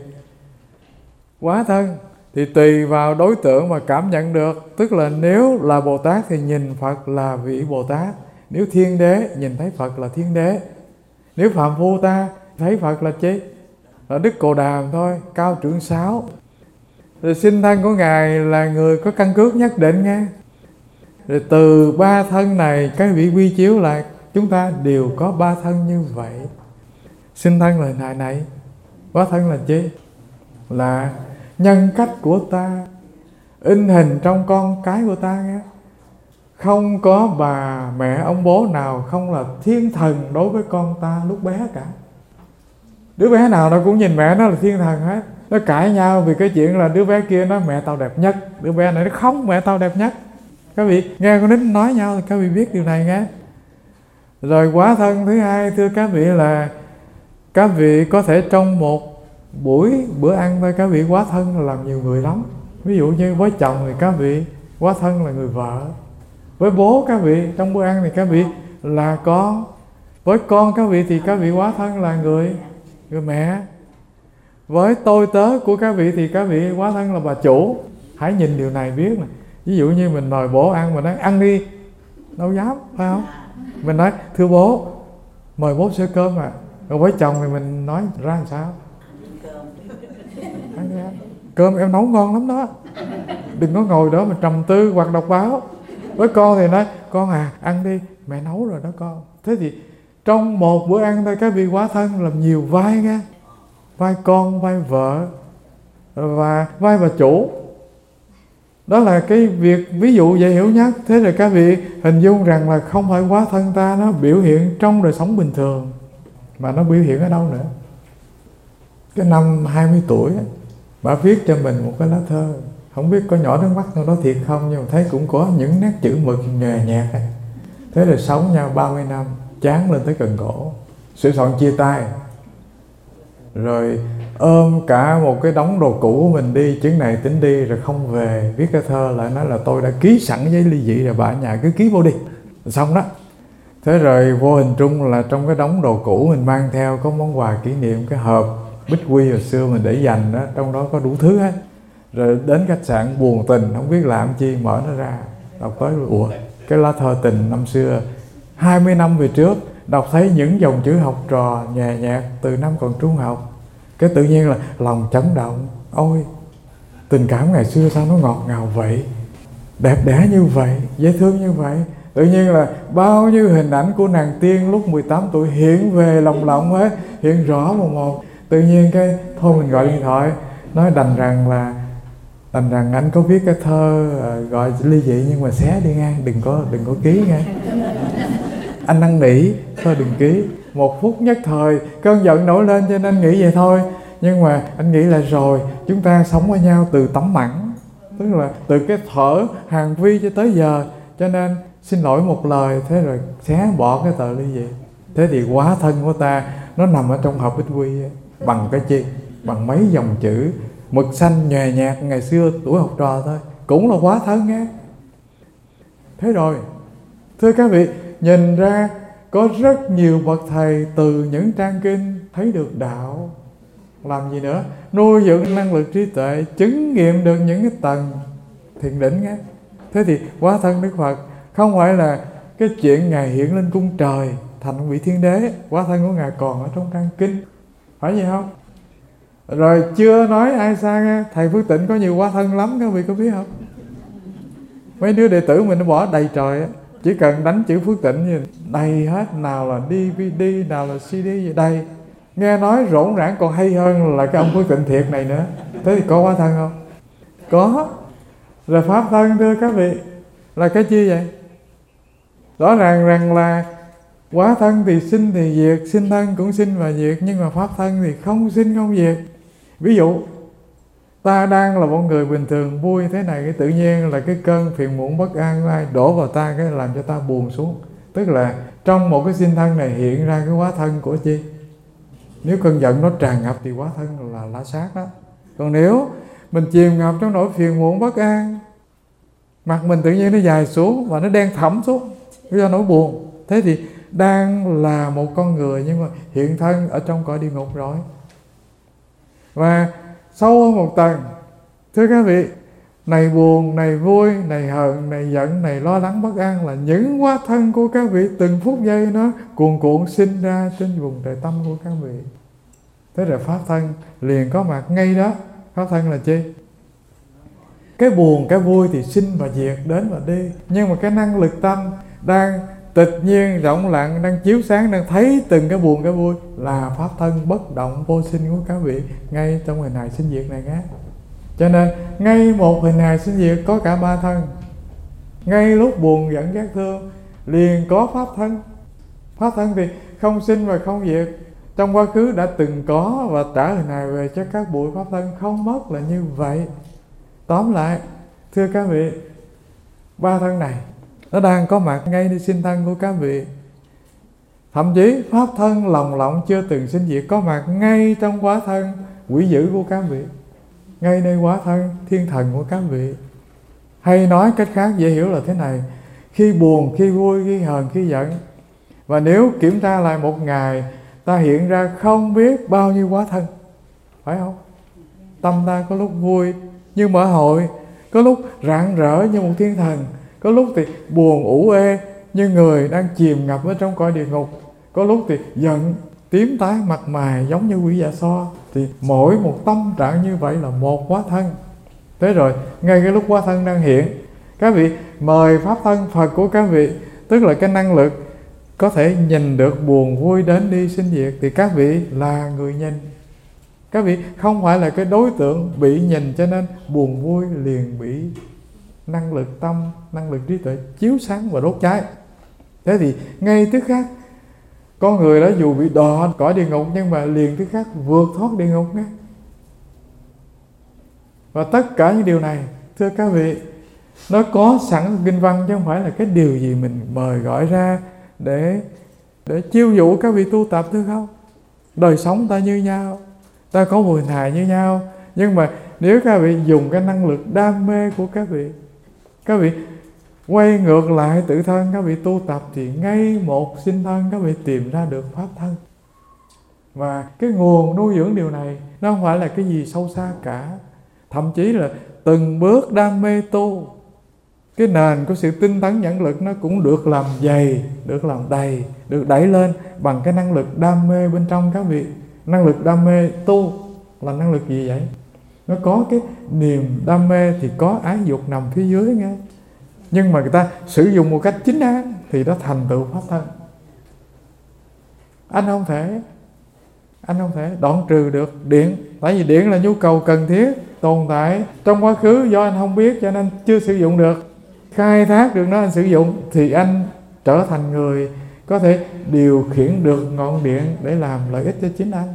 Hóa thân thì tùy vào đối tượng mà cảm nhận được. Tức là nếu là Bồ Tát thì nhìn Phật là vị Bồ Tát. Nếu thiên đế nhìn thấy Phật là thiên đế. Nếu phạm phu ta thấy Phật là chi? Là Đức Cồ Đàm thôi, cao trưởng 6. Rồi sinh thân của Ngài là người có căn cước nhất định nghe. Rồi từ 3 thân này cái vị quy chiếu lại, chúng ta đều có 3 thân như vậy. Sinh thân là hình hài này. Hóa thân là chi? Là nhân cách của ta, in hình trong con cái của ta nghe. Không có bà mẹ ông bố nào không là thiên thần đối với con ta lúc bé cả. Đứa bé nào nó cũng nhìn mẹ nó là thiên thần hết. Nó cãi nhau vì cái chuyện là đứa bé kia nói mẹ tao đẹp nhất, đứa bé này nó không, mẹ tao đẹp nhất. Các vị nghe con nít nói nhau thì các vị biết điều này nghe. Rồi hóa thân thứ hai, thưa các vị, là các vị có thể trong một bữa ăn thôi, các vị hóa thân là làm nhiều người lắm. Ví dụ như với chồng thì các vị hóa thân là người vợ. Với bố các vị trong bữa ăn thì các vị là con. Với con các vị thì các vị hóa thân là người mẹ. Với tôi tớ của các vị thì các vị hóa thân là bà chủ. Hãy nhìn điều này biết nè. Ví dụ như mình mời bố ăn, mình nói ăn đi, đâu dám, phải không? Mình nói thưa bố, mời bố sơ cơm à. Còn với chồng thì mình nói ra làm sao? Ăn đi ăn. Cơm em nấu ngon lắm đó, đừng có ngồi đó mà trầm tư hoặc đọc báo. Với con thì nói con à, ăn đi, mẹ nấu rồi đó con. Thế thì trong một bữa ăn thôi các vị hóa thân làm nhiều vai nha. Vai con, vai vợ và vai bà chủ. Đó là cái việc ví dụ dễ hiểu nhất. Thế rồi các vị hình dung rằng là không phải hóa thân ta nó biểu hiện trong đời sống bình thường, mà nó biểu hiện ở đâu nữa. Cái năm 20 tuổi bà viết cho mình một cái lá thơ. Không biết có nhỏ nước mắt trong đó thiệt không, nhưng mà thấy cũng có những nét chữ mực nhòe nhạt. Thế rồi sống nhau 30 năm, chán lên tới cần cổ, sửa soạn chia tay. Rồi ôm cả một cái đống đồ cũ của mình đi, chuyến này tính đi rồi không về. Viết cái thơ lại nói là tôi đã ký sẵn giấy ly dị rồi, bà ở nhà cứ ký vô đi. Xong đó. Thế rồi vô hình trung là trong cái đống đồ cũ mình mang theo có món quà kỷ niệm, cái hộp bích quy hồi xưa mình để dành đó, trong đó có đủ thứ hết. Rồi đến khách sạn buồn tình, không biết làm chi, mở nó ra, đọc tới ủa, cái lá thơ tình năm xưa 20 năm về trước. Đọc thấy những dòng chữ học trò nhẹ nhạt từ năm còn trung học, cái tự nhiên là lòng chấn động. Ôi, tình cảm ngày xưa sao nó ngọt ngào vậy, đẹp đẽ như vậy, dễ thương như vậy. Tự nhiên là bao nhiêu hình ảnh của nàng tiên lúc 18 tuổi hiện về lòng lòng ấy, hiện rõ một. Tự nhiên cái thôi mình gọi điện thoại, nói đành rằng anh có viết cái thơ gọi ly dị nhưng mà xé đi ngang, đừng có ký ngang. Anh năn nỉ, thôi đừng ký. Một phút nhất thời cơn giận nổi lên cho nên nghĩ vậy thôi. Nhưng mà anh nghĩ là rồi, chúng ta sống với nhau từ tấm mẵn, tức là từ cái thở hàng vi cho tới giờ, cho nên xin lỗi một lời. Thế rồi xé bỏ cái tờ ly dị. Thế thì hóa thân của ta nó nằm ở trong hộp bích quy ấy. Bằng cái chi? Bằng mấy dòng chữ mực xanh nhòe nhạt ngày xưa tuổi học trò thôi, cũng là hóa thân nghe. Thế rồi, thưa các vị, nhìn ra có rất nhiều bậc thầy từ những trang kinh thấy được đạo. Làm gì nữa? Nuôi dưỡng năng lực trí tuệ, chứng nghiệm được những cái tầng thiền định nghe. Thế thì hóa thân Đức Phật không phải là cái chuyện Ngài hiện lên cung trời thành vị thiên đế. Hóa thân của Ngài còn ở trong trang kinh, phải vậy không? Rồi chưa nói ai xa nghe, thầy Phước Tịnh có nhiều hóa thân lắm, các vị có biết không? Mấy đứa đệ tử mình nó bỏ đầy trời á, chỉ cần đánh chữ Phước Tịnh gì đầy hết, nào là DVD, nào là CD gì đầy. Nghe nói rỗn rãng còn hay hơn là cái ông Phước Tịnh thiệt này nữa. Thế thì có hóa thân không? Có. Rồi pháp thân thưa các vị là cái chi vậy? Rõ ràng rằng là hóa thân thì sinh thì diệt, sinh thân cũng sinh và diệt, nhưng mà pháp thân thì không sinh không diệt. Ví dụ ta đang là một người bình thường vui thế này, cái tự nhiên là cái cơn phiền muộn bất an của ai đổ vào ta, cái làm cho ta buồn xuống. Tức là trong một cái sinh thân này hiện ra cái hóa thân của chi? Nếu cơn giận nó tràn ngập thì hóa thân là lá sát đó. Còn nếu mình chìm ngập trong nỗi phiền muộn bất an, mặt mình tự nhiên nó dài xuống và nó đen thẫm xuống do nỗi buồn. Thế thì đang là một con người nhưng mà hiện thân ở trong cõi địa ngục rồi. Và sâu hơn một tầng, thưa các vị, này buồn, này vui, này hờn, này giận, này lo lắng bất an là những hóa thân của các vị. Từng phút giây nó cuồn cuộn sinh ra trên vùng trời tâm của các vị. Thế rồi pháp thân liền có mặt ngay đó. Pháp thân là chi? Cái buồn, cái vui thì sinh và diệt, đến và đi. Nhưng mà cái năng lực tâm đang tịch nhiên, rộng lặng, đang chiếu sáng, đang thấy từng cái buồn, cái vui là pháp thân bất động, vô sinh của các vị ngay trong hình hài sinh diệt này nhé. Cho nên ngay một hình hài sinh diệt có cả ba thân. Ngay lúc buồn, giận, ghét, thương liền có pháp thân. Pháp thân thì không sinh và không diệt, trong quá khứ đã từng có và trả hình hài về cho các bụi pháp thân không mất là như vậy. Tóm lại, thưa các vị, ba thân này nó đang có mặt ngay nơi sinh thân của các vị. Thậm chí pháp thân lồng lộng chưa từng sinh diệt có mặt ngay trong hóa thân quỷ dữ của các vị, ngay nơi hóa thân thiên thần của các vị. Hay nói cách khác dễ hiểu là thế này: khi buồn, khi vui, khi hờn, khi giận, và nếu kiểm tra lại một ngày, ta hiện ra không biết bao nhiêu hóa thân. phải không? Tâm ta có lúc vui như mở hội, có lúc rạng rỡ như một thiên thần, có lúc thì buồn ủ ê như người đang chìm ngập ở trong cõi địa ngục, có lúc thì giận tím tái mặt mày giống như quỷ dạ xoa. Thì mỗi một tâm trạng như vậy là một hóa thân. Thế rồi ngay cái lúc hóa thân đang hiện, các vị mời pháp thân Phật của các vị, tức là cái năng lực có thể nhìn được buồn vui đến đi sinh diệt, thì các vị là người nhìn. Các vị không phải là cái đối tượng bị nhìn, cho nên buồn vui liền bị năng lực tâm, năng lực trí tuệ chiếu sáng và đốt cháy. Thế thì ngay tức khắc, con người đó dù bị đọa cõi địa ngục nhưng mà liền tức khắc vượt thoát địa ngục ngay. Và tất cả những điều này, thưa các vị, nó có sẵn kinh văn, chứ không phải là cái điều gì mình mời gọi ra để chiêu dụ các vị tu tập, thưa không? Đời sống ta như nhau, ta có buồn hài như nhau, nhưng mà nếu các vị dùng cái năng lực đam mê của các vị quay ngược lại tự thân, các vị tu tập, thì ngay một sinh thân các vị tìm ra được pháp thân. Và cái nguồn nuôi dưỡng điều này nó không phải là cái gì sâu xa cả. Thậm chí là từng bước đam mê tu, cái nền của sự tinh tấn nhẫn lực nó cũng được làm dày, được làm đầy, được đẩy lên bằng cái năng lực đam mê bên trong các vị. Năng lực đam mê tu là năng lực gì vậy? Nó có cái niềm đam mê thì có ái dục nằm phía dưới nghe. Nhưng mà người ta sử dụng một cách chính đáng thì nó thành tựu pháp thân. Anh không thể đoạn trừ được điện. Tại vì điện là nhu cầu cần thiết tồn tại trong quá khứ, do anh không biết cho nên chưa sử dụng được. Khai thác được nó, anh sử dụng thì anh trở thành người có thể điều khiển được ngọn điện để làm lợi ích cho chính anh.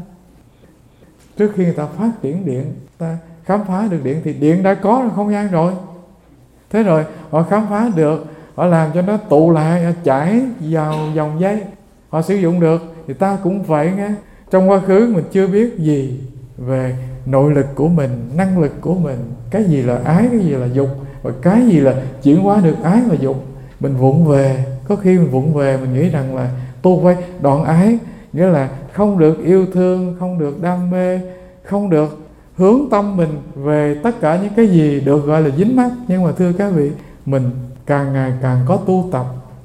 Trước khi người ta phát triển điện, ta khám phá được điện thì điện đã có trong không gian rồi. Thế rồi họ khám phá được, họ làm cho nó tụ lại, chảy vào dòng dây, họ sử dụng được. Thì ta cũng vậy nghe. Trong quá khứ mình chưa biết gì về nội lực của mình, năng lực của mình, cái gì là ái, cái gì là dục, và cái gì là chuyển hóa được ái và dục. Mình vụng về, có khi mình vụng về mình nghĩ rằng là tu phải đoạn ái, nghĩa là không được yêu thương, không được đam mê, không được hướng tâm mình về tất cả những cái gì được gọi là dính mắc. Nhưng mà thưa các vị, mình càng ngày càng có tu tập,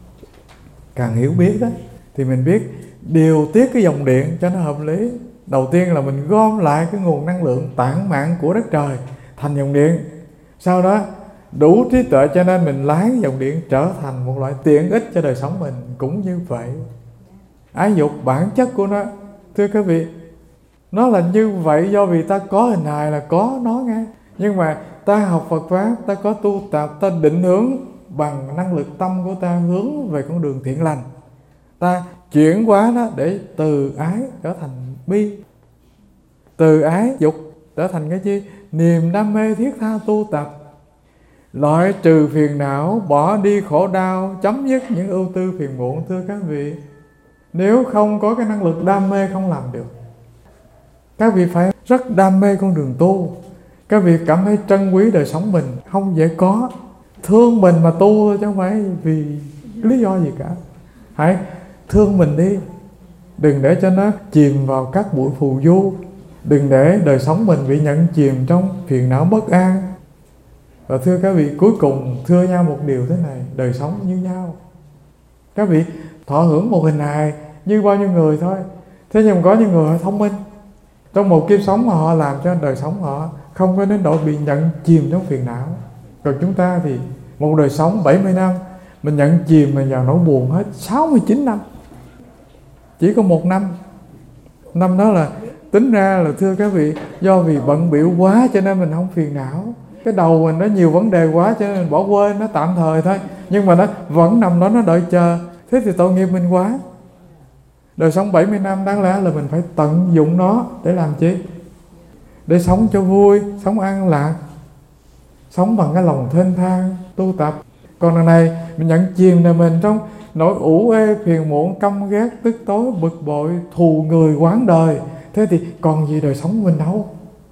càng hiểu biết đó, thì mình biết điều tiết cái dòng điện cho nó hợp lý. Đầu tiên là mình gom lại cái nguồn năng lượng tản mạn của đất trời thành dòng điện. Sau đó đủ trí tuệ cho nên mình lái dòng điện trở thành một loại tiện ích cho đời sống mình. Cũng như vậy, ái dục bản chất của nó, thưa các vị, nó là như vậy do vì ta có hình hài là có nó nghe. Nhưng mà ta học Phật Pháp, ta có tu tập, ta định hướng bằng năng lực tâm của ta hướng về con đường thiện lành. Ta chuyển hóa nó để từ ái trở thành bi, từ ái dục trở thành cái chi? Niềm đam mê thiết tha tu tập, loại trừ phiền não, bỏ đi khổ đau, chấm dứt những ưu tư phiền muộn. Thưa các vị, nếu không có cái năng lực đam mê không làm được. Các vị phải rất đam mê con đường tu. Các vị cảm thấy trân quý đời sống mình, không dễ có. Thương mình mà tu thôi, chứ không phải vì lý do gì cả. Hãy thương mình đi, đừng để cho nó chìm vào các bụi phù du, đừng để đời sống mình bị nhận chìm trong phiền não bất an. Và thưa các vị, cuối cùng thưa nhau một điều thế này: đời sống như nhau. Các vị thọ hưởng một hình hài như bao nhiêu người thôi. Thế nhưng có những người họ thông minh, trong một kiếp sống mà họ làm cho đời sống họ không có đến độ bị nhận chìm trong phiền não. Còn chúng ta thì một đời sống 70 năm mình nhận chìm mình vào nỗi buồn hết 69 năm. Chỉ có một năm đó là tính ra là, thưa các vị, do vì bận bịu quá cho nên mình không phiền não. Cái đầu mình nó nhiều vấn đề quá cho nên mình bỏ quên, nó tạm thời thôi. Nhưng mà nó vẫn nằm đó, nó đợi chờ. Thế thì tội nghiệp mình quá. Đời sống 70 năm đáng lẽ là mình phải tận dụng nó để làm chi? Để sống cho vui, sống an lạc, sống bằng cái lòng thênh thang, tu tập. Còn đằng này mình nhận chìm là mình trong nỗi ủ ê, phiền muộn, căm ghét, tức tối, bực bội, thù người, oán đời. Thế thì còn gì đời sống mình đâu.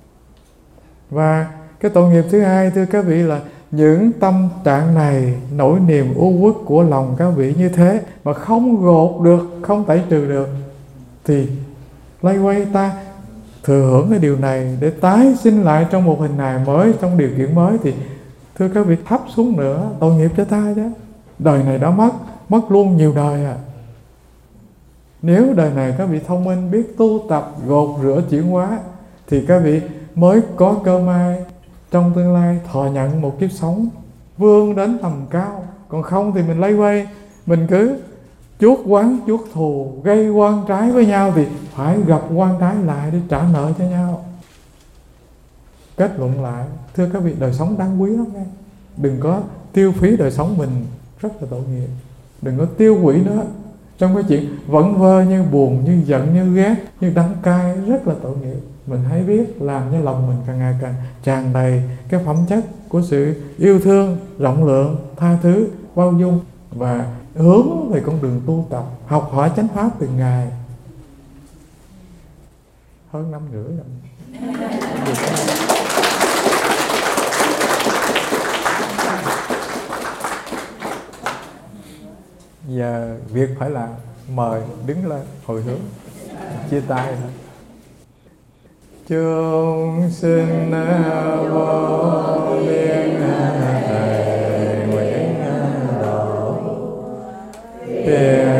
Và cái tội nghiệp thứ hai, thưa các vị, là những tâm trạng này, nỗi niềm u uất của lòng các vị như thế mà không gột được, không tẩy trừ được, thì lay quay ta thừa hưởng cái điều này để tái sinh lại trong một hình hài mới, trong điều kiện mới, thì thưa các vị, thấp xuống nữa tội nghiệp cho ta chứ. Đời này đã mất luôn nhiều đời à. Nếu đời này các vị thông minh, biết tu tập, gột rửa chuyển hóa, thì các vị mới có cơ may trong tương lai thọ nhận một kiếp sống vươn đến tầm cao. Còn không thì mình lây quay, mình cứ chuốc oán chuốc thù, gây oan trái với nhau, thì phải gặp oan trái lại để trả nợ cho nhau. Kết luận lại, thưa các vị, đời sống đáng quý lắm nghe. Đừng có tiêu phí đời sống mình, rất là tội nghiệp. Đừng có tiêu hủy nó trong cái chuyện vẫn vơ như buồn, như giận, như ghét, như đắng cay, rất là tội nghiệp. Mình hãy biết làm cho lòng mình càng ngày càng tràn đầy cái phẩm chất của sự yêu thương, rộng lượng, tha thứ, bao dung, và hướng về con đường tu tập, học hỏi chánh pháp từng ngày. Hơn 5 rưỡi rồi. Giờ việc phải làm, mời đứng lên hồi hướng, chia tay thôi. Chúng sinh vô biên thầy nguyện độ